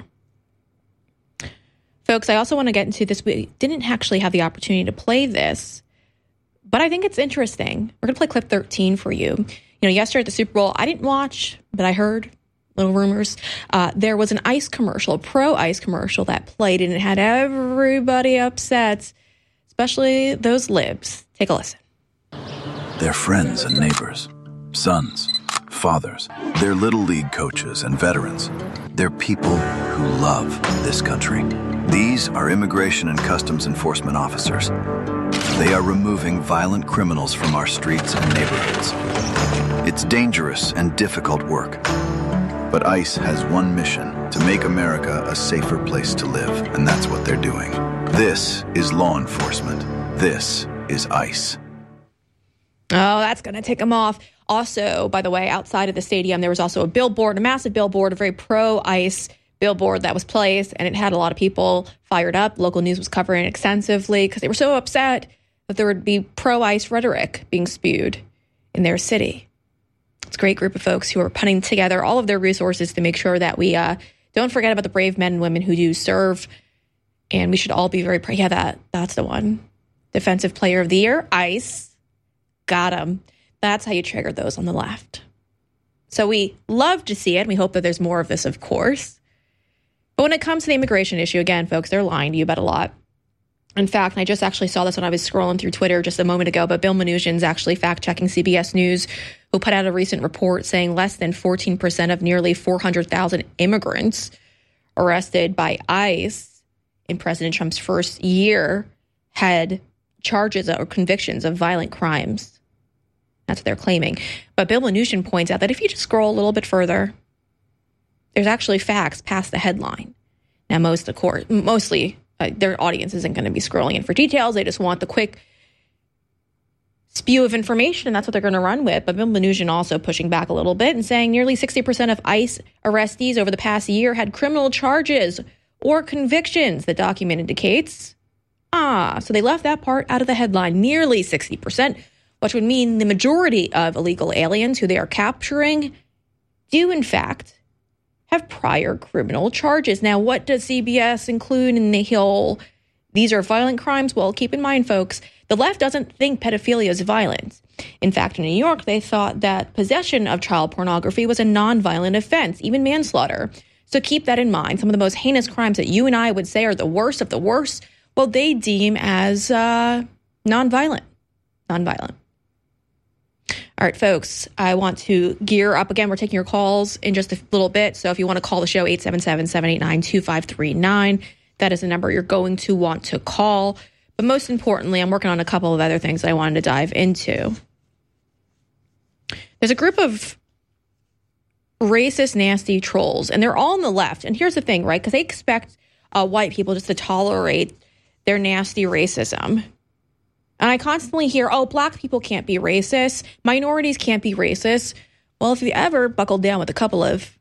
Folks, I also want to get into this. We didn't actually have the opportunity to play this, but I think it's interesting. We're going to play clip thirteen for you. You know, yesterday at the Super Bowl, I didn't watch, but I heard little rumors. Uh, there was an ice commercial, a pro-ice commercial that played, and it had everybody upset, especially those libs. Take a listen. They're friends and neighbors, sons, fathers. They're little league coaches and veterans. They're people who love this country. These are Immigration and Customs Enforcement officers. They are removing violent criminals from our streets and neighborhoods. It's dangerous and difficult work. But ICE has one mission: to make America a safer place to live, and that's what they're doing. This is law enforcement. This is ICE. Oh, that's going to tick them off. Also, by the way, outside of the stadium, there was also a billboard, a massive billboard, a very pro-ICE billboard that was placed, and it had a lot of people fired up. Local news was covering it extensively because they were so upset that there would be pro-ICE rhetoric being spewed in their city. It's a great group of folks who are putting together all of their resources to make sure that we uh, don't forget about the brave men and women who do serve, and we should all be very proud. Yeah, that, that's the one. Defensive Player of the Year, ICE. Got him. That's how you trigger those on the left. So we love to see it. We hope that there's more of this, of course. But when it comes to the immigration issue, again, folks, they're lying to you about a lot. In fact, and I just actually saw this when I was scrolling through Twitter just a moment ago, but Bill Mnuchin's actually fact-checking C B S News, who put out a recent report saying less than fourteen percent of nearly four hundred thousand immigrants arrested by ICE in President Trump's first year had charges or convictions of violent crimes. That's what they're claiming. But Bill Mnuchin points out that if you just scroll a little bit further, there's actually facts past the headline. Now, most, of course, mostly uh, their audience isn't going to be scrolling in for details. They just want the quick spew of information, and that's what they're going to run with. But Bill Mnuchin also pushing back a little bit and saying nearly sixty percent of ICE arrestees over the past year had criminal charges or convictions. The document indicates. Ah, so they left that part out of the headline. Nearly sixty percent. Which would mean the majority of illegal aliens who they are capturing do, in fact, have prior criminal charges. Now, what does C B S include in the whole, these are violent crimes? Well, keep in mind, folks, the left doesn't think pedophilia is violent. In fact, in New York, they thought that possession of child pornography was a nonviolent offense, even manslaughter. So keep that in mind. Some of the most heinous crimes that you and I would say are the worst of the worst, well, they deem as uh, nonviolent. Nonviolent. All right, folks, I want to gear up. Again, we're taking your calls in just a little bit. So if you want to call the show, eight seven seven, seven eight nine, two five three nine. That is the number you're going to want to call. But most importantly, I'm working on a couple of other things I wanted to dive into. There's a group of racist, nasty trolls, and they're all on the left. And here's the thing, right? Because they expect uh, white people just to tolerate their nasty racism. And I constantly hear, oh, black people can't be racist. Minorities can't be racist. Well, if you ever buckled down with a couple of,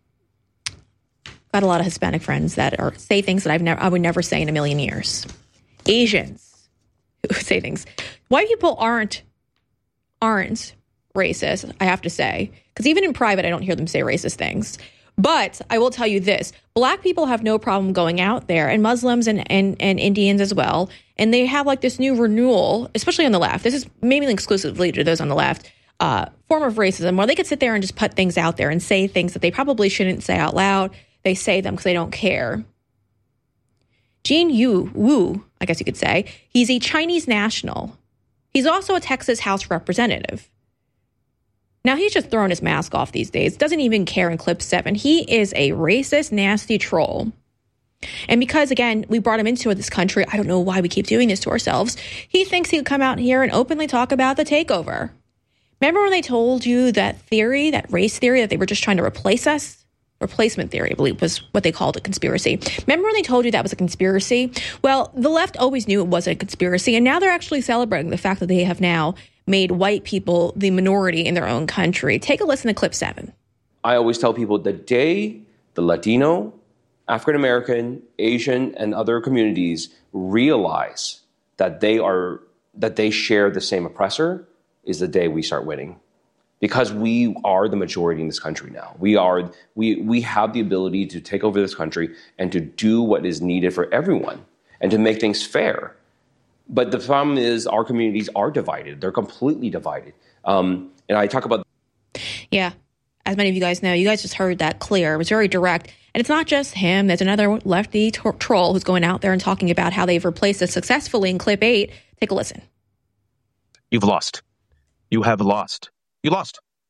got a lot of Hispanic friends that are say things that I've never, I would never say in a million years. Asians who say things. White people aren't, aren't racist, I have to say. Because even in private, I don't hear them say racist things. But I will tell you this, black people have no problem going out there, and Muslims and, and, and Indians as well. And they have like this new renewal, especially on the left. This is maybe exclusively to those on the left, uh, form of racism where they could sit there and just put things out there and say things that they probably shouldn't say out loud. They say them because they don't care. Jean Yu Wu, I guess you could say, he's a Chinese national. He's also a Texas House representative. Now, he's just throwing his mask off these days. Doesn't even care in clip seven. He is a racist, nasty troll. And because, again, we brought him into this country, I don't know why we keep doing this to ourselves. He thinks he could come out here and openly talk about the takeover. Remember when they told you that theory, that race theory, that they were just trying to replace us? Replacement theory, I believe, was what they called a conspiracy. Remember when they told you that was a conspiracy? Well, the left always knew it wasn't a conspiracy, and now they're actually celebrating the fact that they have now made white people the minority in their own country. Take a listen to clip seven. I always tell people the day the Latino, African American, Asian, and other communities realize that they are that they share the same oppressor is the day we start winning. Because we are the majority in this country now. We are we we have the ability to take over this country and to do what is needed for everyone and to make things fair. But the problem is our communities are divided. They're completely divided. Um, and I talk about... Yeah, as many of you guys know, you guys just heard that clear. It was very direct. And it's not just him. There's another lefty t- troll who's going out there and talking about how they've replaced us successfully in clip eight. Take a listen. You've lost. You have lost. You lost.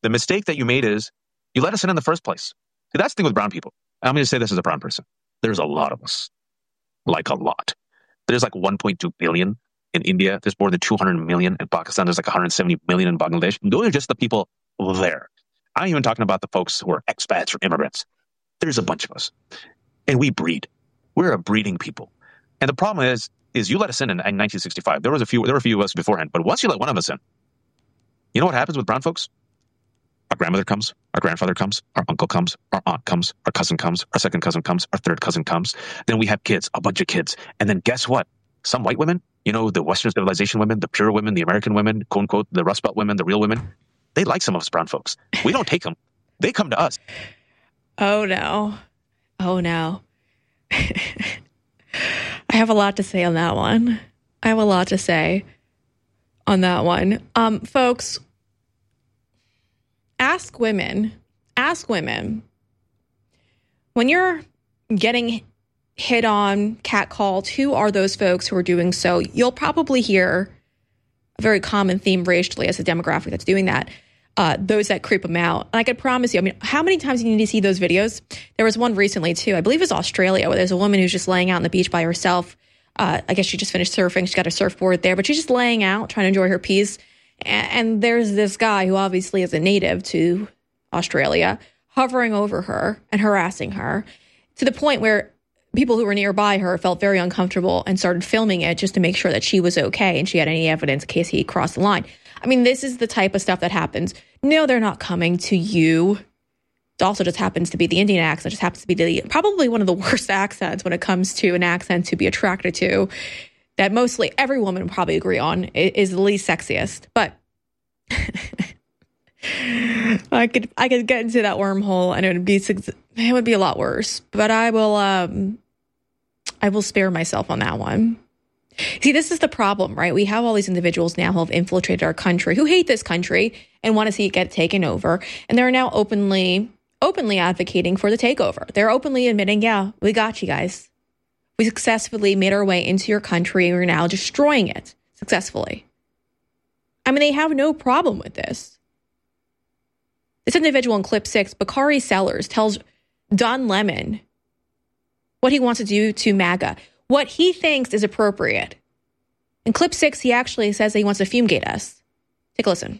The mistake that you made is you let us in in the first place. See, that's the thing with brown people. I'm going to say this as a brown person. There's a lot of us. Like a lot. There's like one point two billion in India. There's more than two hundred million in Pakistan. There's like one hundred seventy million in Bangladesh. Those are just the people there. I'm even talking about the folks who are expats or immigrants. There's a bunch of us. And we breed. We're a breeding people. And the problem is, is you let us in in, in nineteen sixty-five. There was a few, there were a few of us beforehand. But once you let one of us in, you know what happens with brown folks? Our grandmother comes, our grandfather comes, our uncle comes, our aunt comes, our cousin comes, our second cousin comes, our third cousin comes. Then we have kids, a bunch of kids. And then guess what? Some white women, you know, the Western civilization women, the pure women, the American women, quote unquote, the Rust Belt women, the real women, they like some of us brown folks. We don't take them. They come to us. Oh, no. Oh, no. I have a lot to say on that one. I have a lot to say on that one. Um, folks, ask women, ask women, when you're getting hit on, catcalled, who are those folks who are doing so? You'll probably hear a very common theme racially as a demographic that's doing that. Uh, those that creep them out. And I could promise you, I mean, how many times do you need to see those videos? There was one recently, too. I believe it was Australia, where there's a woman who's just laying out on the beach by herself. Uh, I guess she just finished surfing. She's got a surfboard there, but she's just laying out, trying to enjoy her peace. And, and there's this guy who obviously is a native to Australia, hovering over her and harassing her to the point where people who were nearby her felt very uncomfortable and started filming it just to make sure that she was okay and she had any evidence in case he crossed the line. I mean, this is the type of stuff that happens. No, they're not coming to you. It also just happens to be the Indian accent. It just happens to be the, probably one of the worst accents when it comes to an accent to be attracted to, that mostly every woman would probably agree on is the least sexiest. But I could I could get into that wormhole and it would be it would be a lot worse. But I will um I will spare myself on that one. See, this is the problem, right? We have all these individuals now who have infiltrated our country, who hate this country and want to see it get taken over. And they're now openly, openly advocating for the takeover. They're openly admitting, yeah, we got you guys. We successfully made our way into your country. We're now destroying it successfully. I mean, they have no problem with this. This individual in clip six, Bakari Sellers, tells Don Lemon what he wants to do to MAGA, what he thinks is appropriate. In clip six, he actually says that he wants to fumigate us. Take a listen.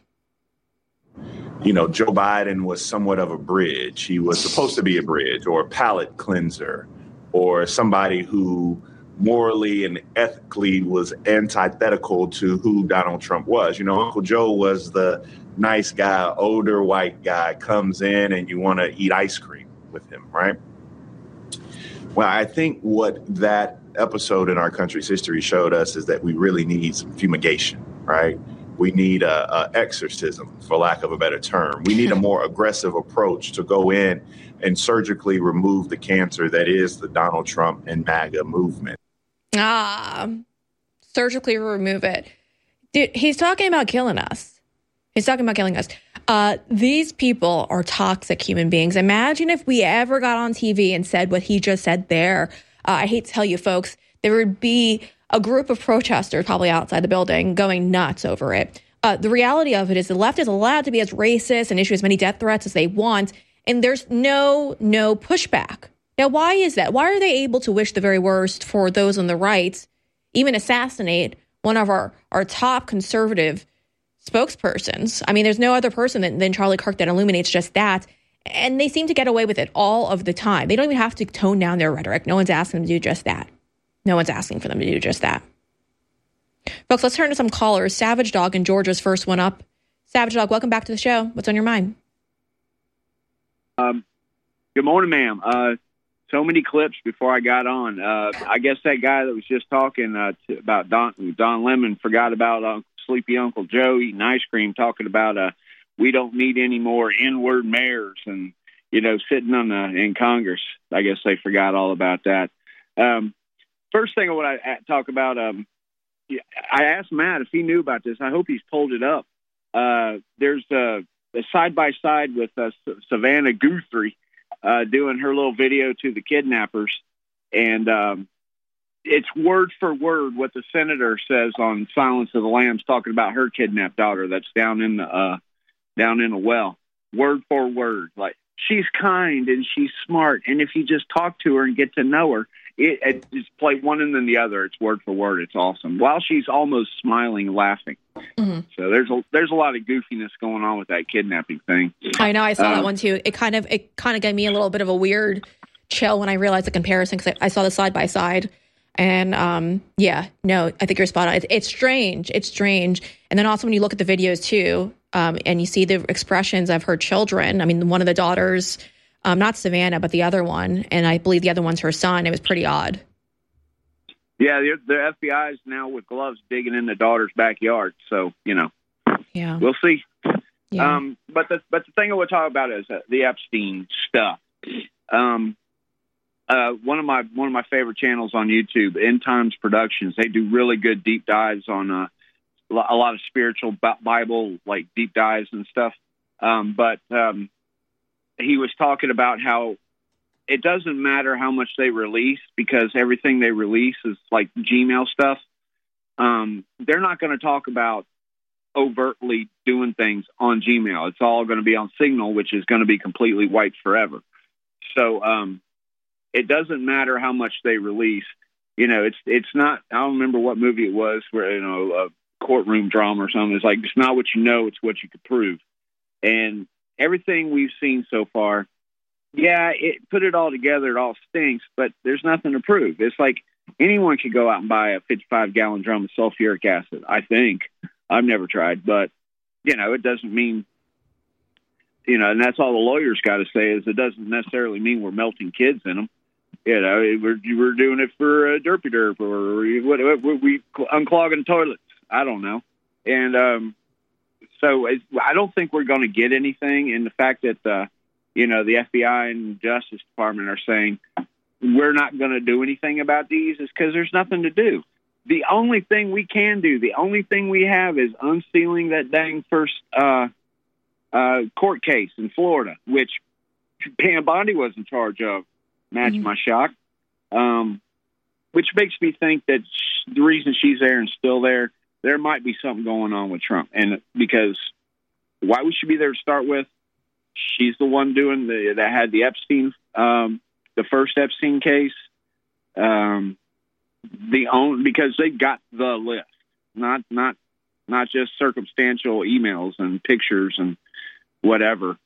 You know, Joe Biden was somewhat of a bridge. He was supposed to be a bridge or a palate cleanser or somebody who morally and ethically was antithetical to who Donald Trump was. You know, Uncle Joe was the nice guy, older white guy, comes in and you want to eat ice cream with him, right? Well, I think what that episode in our country's history showed us is that we really need some fumigation, right? We need a, a exorcism, for lack of a better term. We need a more aggressive approach to go in and surgically remove the cancer that is the Donald Trump and MAGA movement. Ah, surgically remove it. Dude, he's talking about killing us. He's talking about killing us. Uh, these people are toxic human beings. Imagine if we ever got on T V and said what he just said there. Uh, I hate to tell you, folks, there would be a group of protesters probably outside the building going nuts over it. Uh, the reality of it is the left is allowed to be as racist and issue as many death threats as they want, and there's no, no pushback. Now, why is that? Why are they able to wish the very worst for those on the right, even assassinate one of our, our top conservative spokespersons? I mean, there's no other person than, than Charlie Kirk that illuminates just that. And they seem to get away with it all of the time. They don't even have to tone down their rhetoric. No one's asking them to do just that. No one's asking for them to do just that. Folks, let's turn to some callers. Savage Dog in Georgia's first one up. Savage Dog, welcome back to the show. What's on your mind? Um, good morning, ma'am. Uh, so many clips before I got on. Uh, I guess that guy that was just talking uh, to, about Don, Don Lemon forgot about uh, Sleepy Uncle Joe eating ice cream, talking about uh, we don't need any more N-word mayors and, you know, sitting on the, in Congress. I guess they forgot all about that. Um, first thing I want to talk about, um, I asked Matt if he knew about this. I hope he's pulled it up. Uh, there's a, a side-by-side with uh, Savannah Guthrie uh, doing her little video to the kidnappers. And um, it's word for word what the senator says on Silence of the Lambs, talking about her kidnapped daughter that's down in the uh, down in a well. word for word. Like, she's kind and she's smart, and if you just talk to her and get to know her, it, it just play one and then the other. It's word for word. It's awesome. While she's almost smiling and laughing. Mm-hmm. So there's a there's a lot of goofiness going on with that kidnapping thing. I know. I saw um, that one too. It kind of it kind of gave me a little bit of a weird chill when I realized the comparison, because I, I saw the side by side. And um, yeah, no, I think you're spot on. It's, it's strange. It's strange. And then also when you look at the videos too, um, and you see the expressions of her children. I mean, one of the daughters, um, not Savannah, but the other one, and I believe the other one's her son. It was pretty odd. Yeah, the, the F B I is now with gloves digging in the daughter's backyard. So, you know, yeah, we'll see. Yeah. Um, but the but the thing I would talk about is uh, the Epstein stuff. Um, Uh, one of my one of my favorite channels on YouTube, End Times Productions. They do really good deep dives on uh, a lot of spiritual Bible, like deep dives and stuff. Um, but um, he was talking about how it doesn't matter how much they release, because everything they release is like Gmail stuff. Um, they're not going to talk about overtly doing things on Gmail. It's all going to be on Signal, which is going to be completely wiped forever. So. Um, It doesn't matter how much they release. You know, it's it's not, I don't remember what movie it was where, you know, a courtroom drama or something. It's like, it's not what you know, it's what you could prove. And everything we've seen so far, yeah, it put it all together, it all stinks, but there's nothing to prove. It's like anyone could go out and buy a fifty-five gallon drum of sulfuric acid, I think. I've never tried, but, you know, it doesn't mean, you know, and that's all the lawyers got to say, is it doesn't necessarily mean we're melting kids in them. You know, we're, we're doing it for uh, derpy derp, or what, what, we unclogging toilets. I don't know. And um, so it's, I don't think we're going to get anything. And the fact that, uh, you know, the F B I and Justice Department are saying we're not going to do anything about these is because there's nothing to do. The only thing we can do, the only thing we have is unsealing that dang first uh, uh, court case in Florida, which Pam Bondi was in charge of. Match mm-hmm. my shock, um, which makes me think that sh- the reason she's there and still there, there might be something going on with Trump. And because why would she be there to start with? She's the one doing the that had the Epstein, um, the first Epstein case. Um, the own because they got the list, not not not just circumstantial emails and pictures and whatever.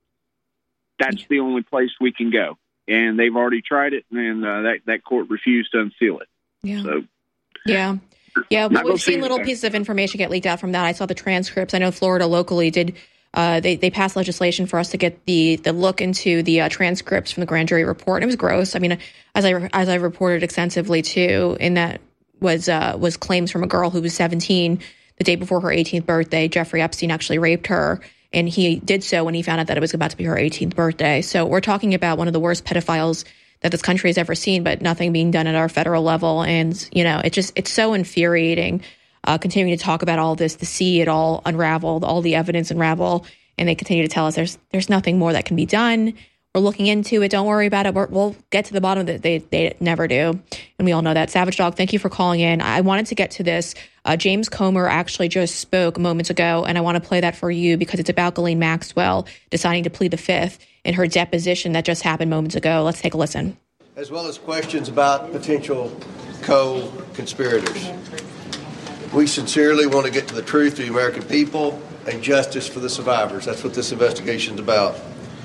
That's the only place we can go. And they've already tried it, and uh, that, that court refused to unseal it. Yeah. So, yeah. Yeah, well, we've seen little pieces of information get leaked out from that. I saw the transcripts. I know Florida locally did, uh, they, they passed legislation for us to get the the look into the uh, transcripts from the grand jury report. And it was gross. I mean, as I as I reported extensively, too, and that was, uh, was claims from a girl who was seventeen the day before her eighteenth birthday. Jeffrey Epstein actually raped her. And he did so when he found out that it was about to be her eighteenth birthday. So we're talking about one of the worst pedophiles that this country has ever seen, but nothing being done at our federal level. And, you know, it just it's so infuriating uh, continuing to talk about all this, to see it all unravel, all the evidence unravel. And they continue to tell us there's there's nothing more that can be done. We're looking into it. Don't worry about it. We're, we'll get to the bottom of it. They, they never do. And we all know that. Savage Dog, thank you for calling in. I wanted to get to this. Uh, James Comer actually just spoke moments ago, and I want to play that for you because it's about Ghislaine Maxwell deciding to plead the fifth in her deposition that just happened moments ago. Let's take a listen. As well as questions about potential co-conspirators. We sincerely want to get to the truth of the American people and justice for the survivors. That's what this investigation is about.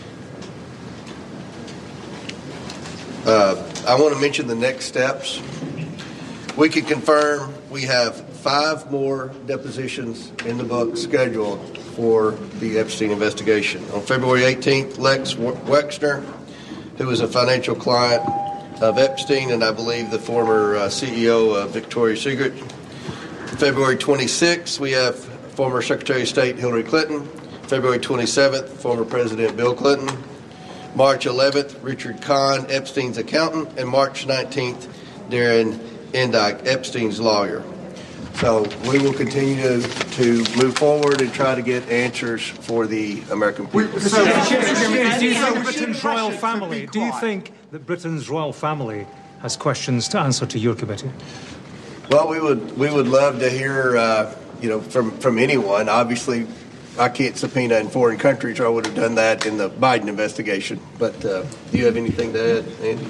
Uh, I want to mention the next steps. We can confirm we have five more depositions in the book scheduled for the Epstein investigation. On February eighteenth, Lex Wexner, who is a financial client of Epstein and I believe the former uh, C E O of Victoria's Secret. February twenty-sixth, we have former Secretary of State Hillary Clinton. February twenty-seventh, former President Bill Clinton. March eleventh, Richard Kahn, Epstein's accountant, and March nineteenth, Darren Endike, Epstein's lawyer. So we will continue to, to move forward and try to get answers for the American people. So, do you think Britain's royal family, do you think that Britain's royal family has questions to answer to your committee? Well, we would we would love to hear, uh, you know, from, from anyone. Obviously, I can't subpoena in foreign countries, or I would have done that in the Biden investigation. But uh, do you have anything to add, Andy?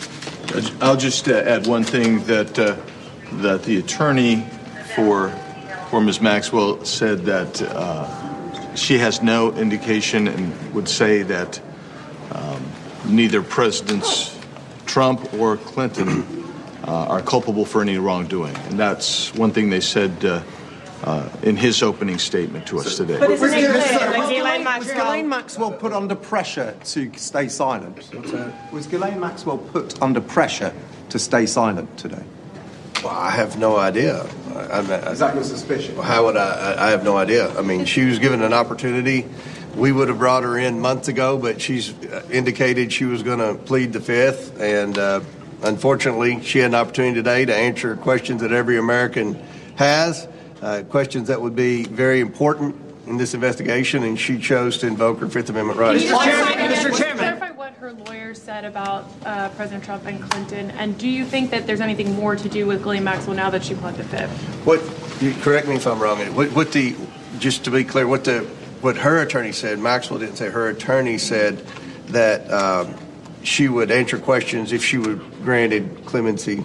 I'll just uh, add one thing that uh, that the attorney for for Miz Maxwell said that uh, she has no indication and would say that um, neither Presidents Trump or Clinton uh, are culpable for any wrongdoing, and that's one thing they said uh, uh, in his opening statement to us today. But isn't it clear that Ghislaine Maxwell... Was Ghislaine Maxwell put under pressure to stay silent? Was Ghislaine Maxwell put under pressure to stay silent today? Well, I have no idea. I, I, Is that your suspicion? How would I, I? I have no idea. I mean, she was given an opportunity. We would have brought her in months ago, but she's indicated she was going to plead the fifth. And uh, unfortunately, she had an opportunity today to answer questions that every American has, uh, questions that would be very important in this investigation, and she chose to invoke her Fifth Amendment rights. Mister Chairman, Mister Chairman. Clarify what her lawyer said about uh, President Trump and Clinton, and do you think that there's anything more to do with Ghislaine Maxwell now that she pled the fifth? What? You correct me if I'm wrong. What, what the? Just to be clear, what the? What her attorney said, Maxwell didn't say. Her attorney said that um, she would answer questions if she were granted clemency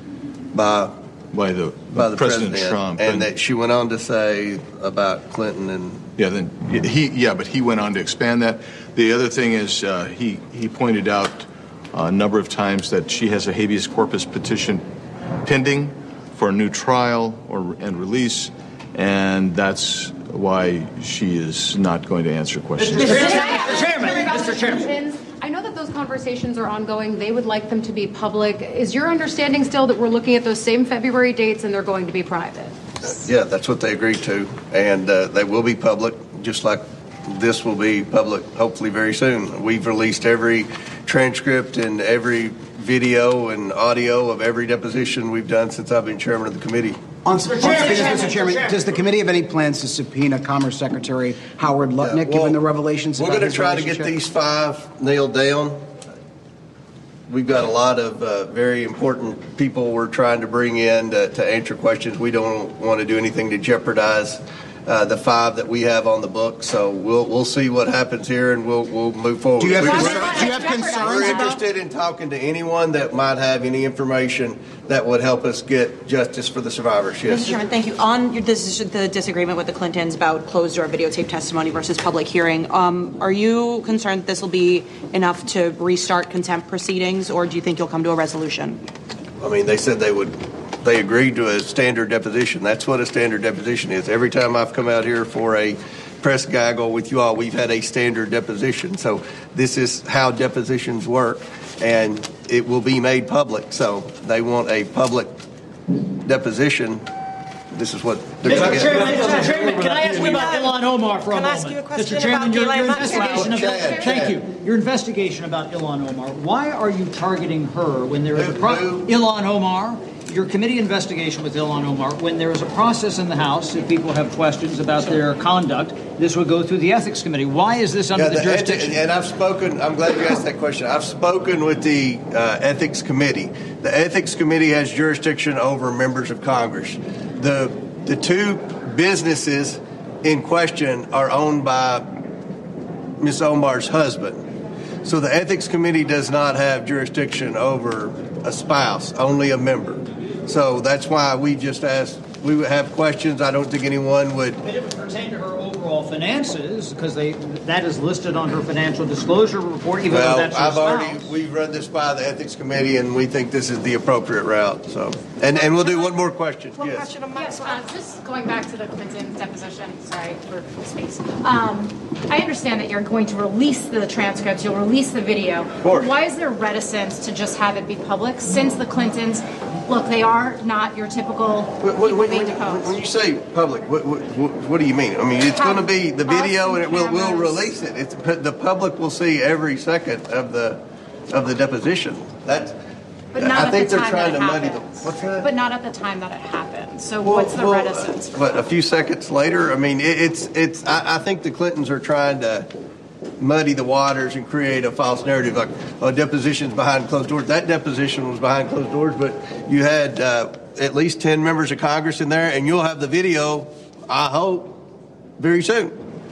by. By the, by the President, president Trump, and, and that she went on to say about Clinton and yeah, then he yeah, but he went on to expand that. The other thing is uh, he he pointed out a number of times that she has a habeas corpus petition pending for a new trial or and release, and that's why she is not going to answer questions. Mister Chairman, Mister Chairman. I know that those conversations are ongoing. They would like them to be public. Is your understanding still that we're looking at those same February dates and they're going to be private? Uh, yeah, that's what they agreed to, and uh, they will be public, just like this will be public hopefully very soon. We've released every transcript and every video and audio of every deposition we've done since I've been chairman of the committee. On, on subpoenas, Mister Chairman, does the committee have any plans to subpoena Commerce Secretary Howard Lutnick, yeah, well, given the revelations? We're going to try to get these five nailed down. We've got a lot of uh, very important people we're trying to bring in to, to answer questions. We don't want to do anything to jeopardize uh, the five that we have on the book. So we'll we'll see what happens here, and we'll we'll move forward. Do you have, we're, concerns, do you have concerns? We're interested in talking to anyone that might have any information that would help us get justice for the survivors. Yes. Mister Chairman, thank you. On your, this is the disagreement with the Clintons about closed-door videotape testimony versus public hearing, um, are you concerned that this will be enough to restart contempt proceedings, or do you think you'll come to a resolution? I mean, they said they would. They agreed to a standard deposition. That's what a standard deposition is. Every time I've come out here for a press gaggle with you all, we've had a standard deposition. So this is how depositions work, and it will be made public. So they want a public deposition. This is what they're going to get. Chairman, Mister Chairman, can I ask you about Ilhan Omar for a can moment? I ask you a question Mister Chairman, about your, your Ghislaine investigation Maxwell? of Chad, thank Chad. you. Your investigation about Ilhan Omar. Why are you targeting her when there is a pro- Ilhan Omar? Your committee investigation with Ilhan Omar, when there is a process in the House, if people have questions about their conduct, this would go through the Ethics Committee. Why is this under yeah, the, the jurisdiction? Eth- and I've spoken, I'm glad you asked that question. I've spoken with the uh, Ethics Committee. The Ethics Committee has jurisdiction over members of Congress. The, the two businesses in question are owned by Miz Omar's husband. So the Ethics Committee does not have jurisdiction over a spouse, only a member. So that's why we just asked, we would have questions. I don't think anyone would. But it would pertain to her overall finances, because they that is listed on her financial disclosure report, even well, though that's her I've spouse. already, we've run this by the Ethics Committee, and we think this is the appropriate route. So, and, and we'll do one more question. One yes. question on my Yes, uh, just going back to the Clinton deposition, sorry for space. Um, I understand that you're going to release the transcripts, you'll release the video. Of course. Why is there reticence to just have it be public since the Clintons, look, they are not your typical When, when, people when, being when, deposed? when you say public, what, what, what, what do you mean? I mean, it's going to be the video, and it will we'll release it. It's, the public will see every second of the of the deposition. That's. But not I at think the they're time trying that to it muddy the. happens. What's that? But not at the time that it happened. So Well, what's the well, reticence? But a few seconds later, I mean, it, it's it's. I, I think the Clintons are trying to muddy the waters and create a false narrative, like oh, depositions behind closed doors. That deposition was behind closed doors, but you had uh, at least ten members of Congress in there, and you'll have the video, I hope, very soon.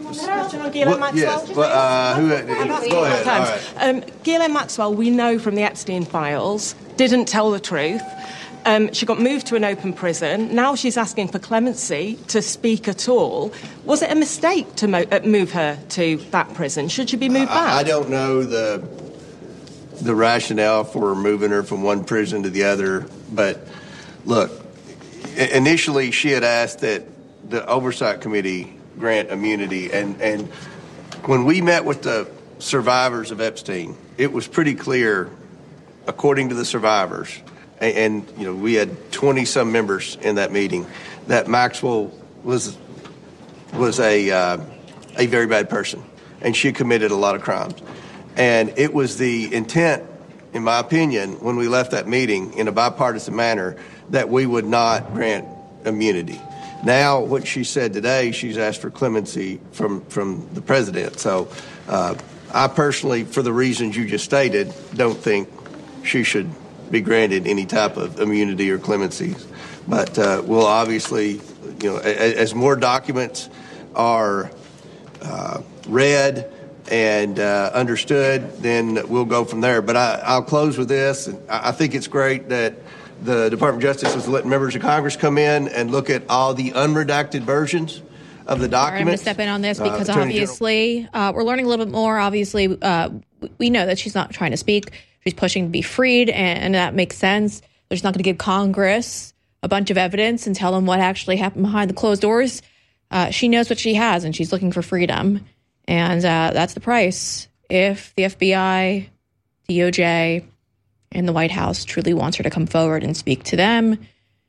Question on Ghislaine Well, Maxwell? yes. Well, uh, who, go ahead. All right. Um, Ghislaine Maxwell, we know from the Epstein files, didn't tell the truth. Um, she got moved to an open prison. Now she's asking for clemency to speak at all. Was it a mistake to mo- uh, move her to that prison? Should she be moved back? I, I don't know the the rationale for moving her from one prison to the other, but look, initially she had asked that the Oversight Committee grant immunity, and, and when we met with the survivors of Epstein, it was pretty clear, according to the survivors, and, and you know, we had twenty-some members in that meeting, that Maxwell was was a uh, a very bad person, and she committed a lot of crimes. And it was the intent, in my opinion, when we left that meeting in a bipartisan manner, that we would not grant immunity. Now, what she said today, she's asked for clemency from, from the president. So uh, I personally, for the reasons you just stated, don't think she should be granted any type of immunity or clemency. But uh, we'll obviously, you know, as, as more documents are uh, read and uh, understood, then we'll go from there. But I, I'll close with this. And I think it's great that the Department of Justice is letting members of Congress come in and look at all the unredacted versions of the documents. I'm going to step in on this because uh, obviously uh, we're learning a little bit more. Obviously, uh, we know that she's not trying to speak. She's pushing to be freed, and, and that makes sense. They're just not going to give Congress a bunch of evidence and tell them what actually happened behind the closed doors. Uh, she knows what she has, and she's looking for freedom. And uh, that's the price. If the F B I, D O J, and the White House truly wants her to come forward and speak to them,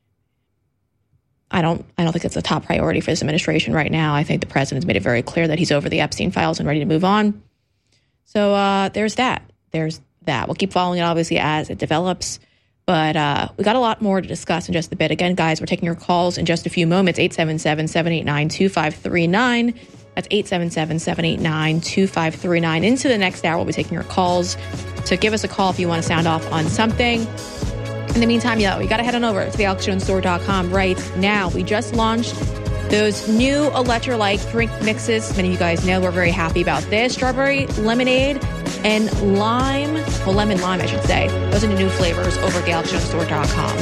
I don't I don't think it's a top priority for this administration right now. I think the president's made it very clear that he's over the Epstein files and ready to move on. So uh, there's that. There's that. We'll keep following it, obviously, as it develops. But uh, we got a lot more to discuss in just a bit. Again, guys, we're taking your calls in just a few moments. eight seven seven, seven eight nine, two five three nine. That's eight seven seven, seven eight nine, two five three nine. Into the next hour, we'll be taking your calls. So give us a call if you want to sound off on something. In the meantime, yeah, we got to head on over to the alex jones store dot com right now. We just launched those new electrolyte drink mixes. Many of you guys know we're very happy about this. Strawberry lemonade and lime, well, lemon lime, I should say. Those are the new flavors over at the alex jones store dot com.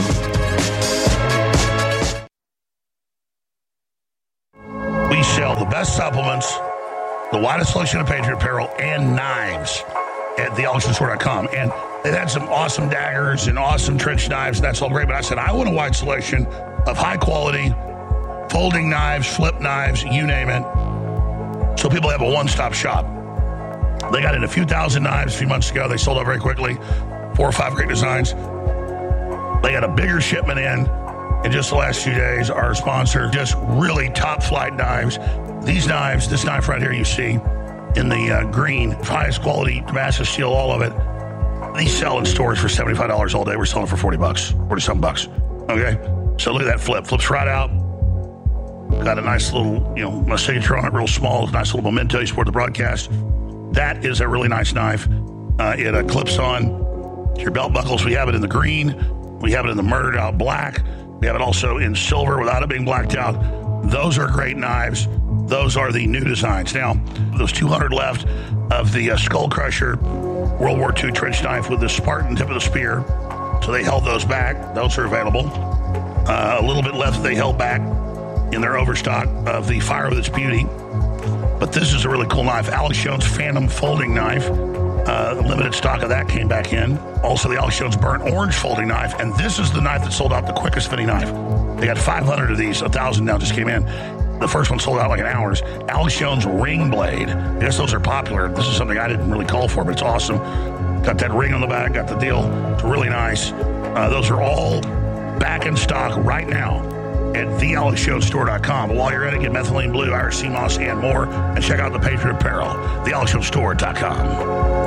We sell the best supplements, the widest selection of Patriot apparel, and knives at the alex jones store dot com. And they've had some awesome daggers and awesome trench knives. That's all great. But I said, I want a wide selection of high-quality folding knives, flip knives, you name it, so people have a one-stop shop. They got in a few thousand knives a few months ago. They sold out very quickly. Four or five great designs. They got a bigger shipment in in just the last few days. Our sponsor, just really top-flight knives. These knives, this knife right here you see in the uh, green, highest quality Damascus steel, all of it. These sell in stores for seventy-five dollars all day. We're selling for forty bucks, forty-something bucks. Okay? So look at that flip. Flips right out. Got a nice little, you know, my signature on it, real small. Nice little memento. You support the broadcast. That is a really nice knife. Uh, it uh, clips on your belt buckles. We have it in the green. We have it in the murdered out black. We have it also in silver without it being blacked out. Those are great knives. Those are the new designs. Now, those two hundred left of the uh, Skull Crusher World War Two trench knife with the Spartan tip of the spear. So they held those back. Those are available. Uh, a little bit left they held back in their overstock of the Fire with Its Beauty. But this is a really cool knife. Alex Jones Phantom Folding Knife. Uh, limited stock of that came back in. Also the Alex Jones Burnt Orange Folding Knife. And this is the knife that sold out the quickest of any knife. They got five hundred of these. one thousand now just came in. The first one sold out like in hours. Alex Jones Ring Blade. I guess those are popular. This is something I didn't really call for, but it's awesome. Got that ring on the back. Got the deal. It's really nice. Uh, those are all back in stock right now at the alex jones store dot com. But while you're at it, get Methylene Blue, Irish Sea Moss, and more. And check out the Patriot Apparel, the alex jones store dot com.